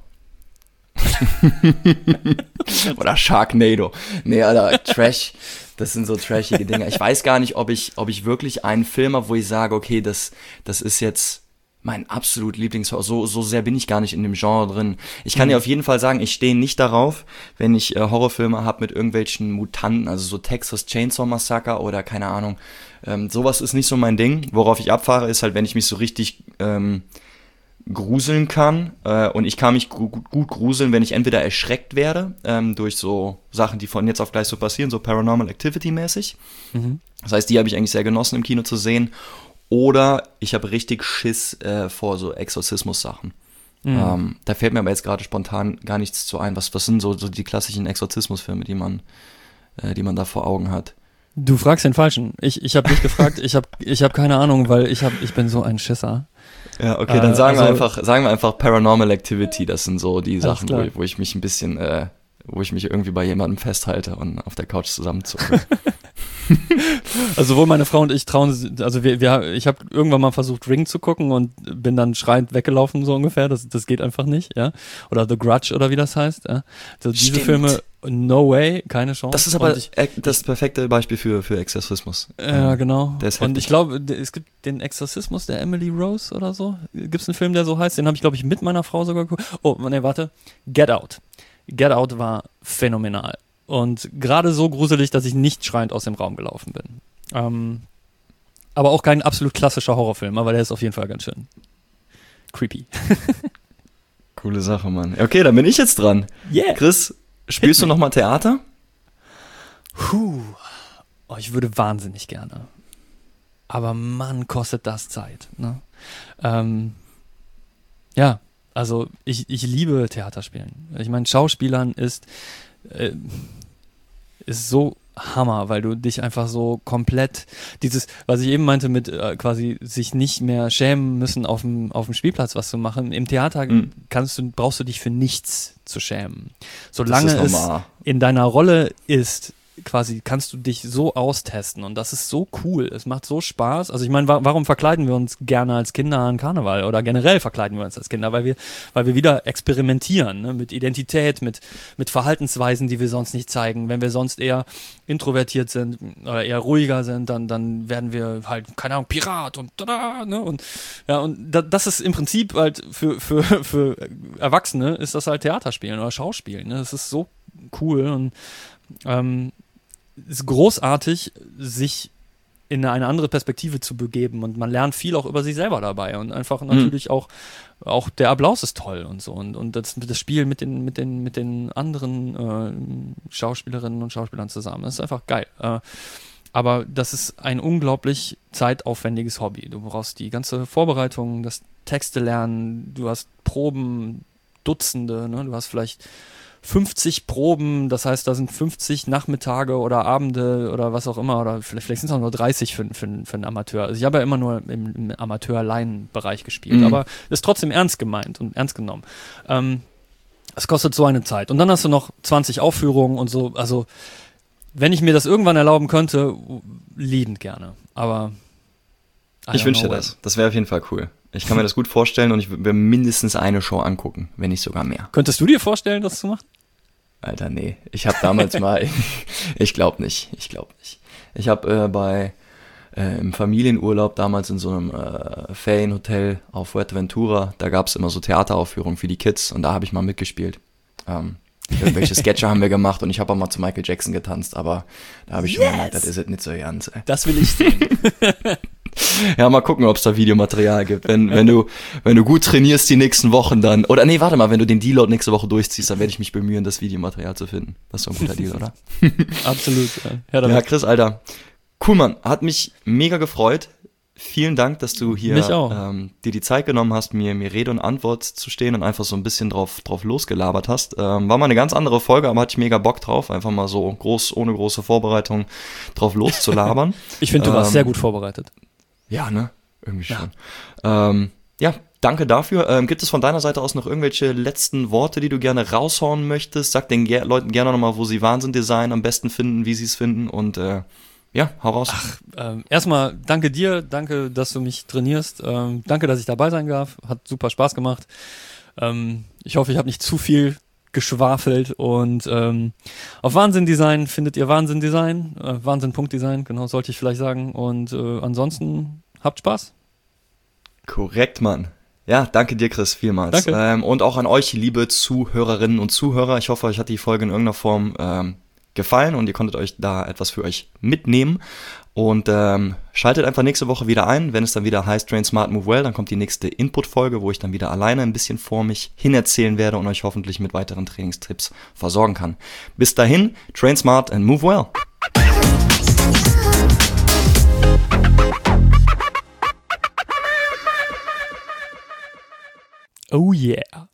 Oder Sharknado. Nee, Alter, Trash. Das sind so trashige Dinger. Ich weiß gar nicht, ob ich, ob ich wirklich einen Film habe, wo ich sage, okay, das, das ist jetzt mein absolut Lieblingshorror. So, so sehr bin ich gar nicht in dem Genre drin. Ich kann mhm. dir auf jeden Fall sagen, ich stehe nicht darauf, wenn ich äh, Horrorfilme habe mit irgendwelchen Mutanten, also so Texas Chainsaw Massacre oder keine Ahnung. Ähm, sowas ist nicht so mein Ding. Worauf ich abfahre, ist halt, wenn ich mich so richtig ähm, gruseln kann. Äh, und ich kann mich gu- gut gruseln, wenn ich entweder erschreckt werde ähm, durch so Sachen, die von jetzt auf gleich so passieren, so Paranormal Activity mäßig. Mhm. Das heißt, die habe ich eigentlich sehr genossen im Kino zu sehen. Oder ich habe richtig Schiss äh, vor so Exorzismus-Sachen. Mhm. Ähm, da fällt mir aber jetzt gerade spontan gar nichts zu ein. Was, was sind so, so die klassischen Exorzismusfilme, die man, äh, die man da vor Augen hat? Du fragst den Falschen. Ich, ich habe nicht gefragt, ich habe ich hab keine Ahnung, weil ich, hab, ich bin so ein Schisser. Ja, okay, dann sagen, äh, also, wir einfach, sagen wir einfach Paranormal Activity. Das sind so die Sachen, wo, wo ich mich ein bisschen, äh, wo ich mich irgendwie bei jemandem festhalte und auf der Couch zusammenzucke. Also sowohl meine Frau und ich trauen, also wir, wir ich habe irgendwann mal versucht Ring zu gucken und bin dann schreiend weggelaufen so ungefähr, das, das geht einfach nicht, ja, oder The Grudge oder wie das heißt, ja. Also diese Stimmt. Filme, no way, keine Chance. Das ist aber ich, das perfekte Beispiel für, für Exorzismus. Ja, genau. Der ist und ich glaube, es gibt den Exorzismus der Emily Rose oder so, gibt es einen Film, der so heißt, den habe ich glaube ich mit meiner Frau sogar geguckt. Oh, nee, warte, Get Out. Get Out war phänomenal. Und gerade so gruselig, dass ich nicht schreiend aus dem Raum gelaufen bin. Ähm, aber auch kein absolut klassischer Horrorfilm, aber der ist auf jeden Fall ganz schön creepy. Coole Sache, Mann. Okay, dann bin ich jetzt dran. Yeah. Chris, spielst du nochmal Theater? Puh. Oh, ich würde wahnsinnig gerne. Aber Mann, kostet das Zeit. Ne? Ähm, ja, also ich, ich liebe Theaterspielen. Ich meine, Schauspielern ist... Äh, ist so Hammer, weil du dich einfach so komplett, dieses, was ich eben meinte mit äh, quasi sich nicht mehr schämen müssen, auf dem auf dem Spielplatz was zu machen. Im Theater mhm. kannst du, brauchst du dich für nichts zu schämen. Solange es in deiner Rolle ist, quasi kannst du dich so austesten und das ist so cool. Es macht so Spaß. Also ich meine, wa- warum verkleiden wir uns gerne als Kinder an Karneval oder generell verkleiden wir uns als Kinder? Weil wir, weil wir wieder experimentieren, ne? Mit Identität, mit, mit Verhaltensweisen, die wir sonst nicht zeigen. Wenn wir sonst eher introvertiert sind oder eher ruhiger sind, dann, dann werden wir halt, keine Ahnung, Pirat und tada, ne? Und ja, und da, das ist im Prinzip halt für, für, für Erwachsene ist das halt Theaterspielen oder Schauspielen. Ne? Das ist so cool und ähm, ist großartig, sich in eine andere Perspektive zu begeben und man lernt viel auch über sich selber dabei und einfach natürlich mhm. auch, auch der Applaus ist toll und so und, und das, das Spiel mit den, mit den, mit den anderen äh, Schauspielerinnen und Schauspielern zusammen, das ist einfach geil. Äh, aber das ist ein unglaublich zeitaufwendiges Hobby. Du brauchst die ganze Vorbereitung, das Texte lernen, du hast Proben, Dutzende, ne? Du hast vielleicht fünfzig Proben, das heißt, da sind fünfzig Nachmittage oder Abende oder was auch immer, oder vielleicht, vielleicht sind es auch nur dreißig für, für, für einen Amateur. Also ich habe ja immer nur im, im Amateur-Laien-Bereich gespielt, mhm. aber ist trotzdem ernst gemeint und ernst genommen. Ähm, es kostet so eine Zeit. Und dann hast du noch zwanzig Aufführungen und so, also wenn ich mir das irgendwann erlauben könnte, liebend gerne, aber ich wünsche dir das. Das wäre auf jeden Fall cool. Ich kann mir das gut vorstellen und ich würde mir mindestens eine Show angucken, wenn nicht sogar mehr. Könntest du dir vorstellen, das zu machen? Alter, nee. Ich habe damals mal, ich glaube nicht, ich glaube nicht. Ich habe äh, bei äh, im Familienurlaub damals in so einem äh, Ferienhotel auf Fuerteventura, da gab es immer so Theateraufführungen für die Kids und da habe ich mal mitgespielt. Ähm, irgendwelche Sketche haben wir gemacht und ich habe auch mal zu Michael Jackson getanzt, aber da habe ich yes. schon gemerkt, das ist es nicht so ganz. Ey. Das will ich sehen. Ja, mal gucken, ob es da Videomaterial gibt. Wenn, wenn du, wenn du gut trainierst die nächsten Wochen dann, oder nee, warte mal, wenn du den Deload nächste Woche durchziehst, dann werde ich mich bemühen, das Videomaterial zu finden. Das ist doch ein guter Deal, oder? Absolut. Ja, ja, Chris, Alter. Cool, Mann. Hat mich mega gefreut. Vielen Dank, dass du hier ähm, dir die Zeit genommen hast, mir, mir Rede und Antwort zu stehen und einfach so ein bisschen drauf, drauf losgelabert hast. Ähm, war mal eine ganz andere Folge, aber hatte ich mega Bock drauf, einfach mal so groß, ohne große Vorbereitung drauf loszulabern. Ich finde, du ähm, warst sehr gut vorbereitet. Ja, ne? Irgendwie schon. Ja, ähm, ja danke dafür. Ähm, gibt es von deiner Seite aus noch irgendwelche letzten Worte, die du gerne raushauen möchtest? Sag den Ge- Leuten gerne nochmal, wo sie Wahnsinn-Design am besten finden, wie sie es finden und äh, ja, hau raus. Ach, ähm, erstmal danke dir, danke, dass du mich trainierst. Ähm, danke, dass ich dabei sein darf. Hat super Spaß gemacht. Ähm, ich hoffe, ich habe nicht zu viel geschwafelt und ähm, auf Wahnsinn-Design findet ihr Wahnsinn-Design, äh, Wahnsinn-Punkt-Design, genau, sollte ich vielleicht sagen. Und äh, ansonsten habt Spaß. Korrekt, Mann. Ja, danke dir, Chris, vielmals. Danke. Ähm, und auch an euch, liebe Zuhörerinnen und Zuhörer. Ich hoffe, euch hat die Folge in irgendeiner Form ähm, gefallen und ihr konntet euch da etwas für euch mitnehmen. Und ähm, schaltet einfach nächste Woche wieder ein, wenn es dann wieder heißt Train Smart Move Well, dann kommt die nächste Input-Folge, wo ich dann wieder alleine ein bisschen vor mich hin erzählen werde und euch hoffentlich mit weiteren Trainingstipps versorgen kann. Bis dahin, Train Smart and Move Well. Oh yeah.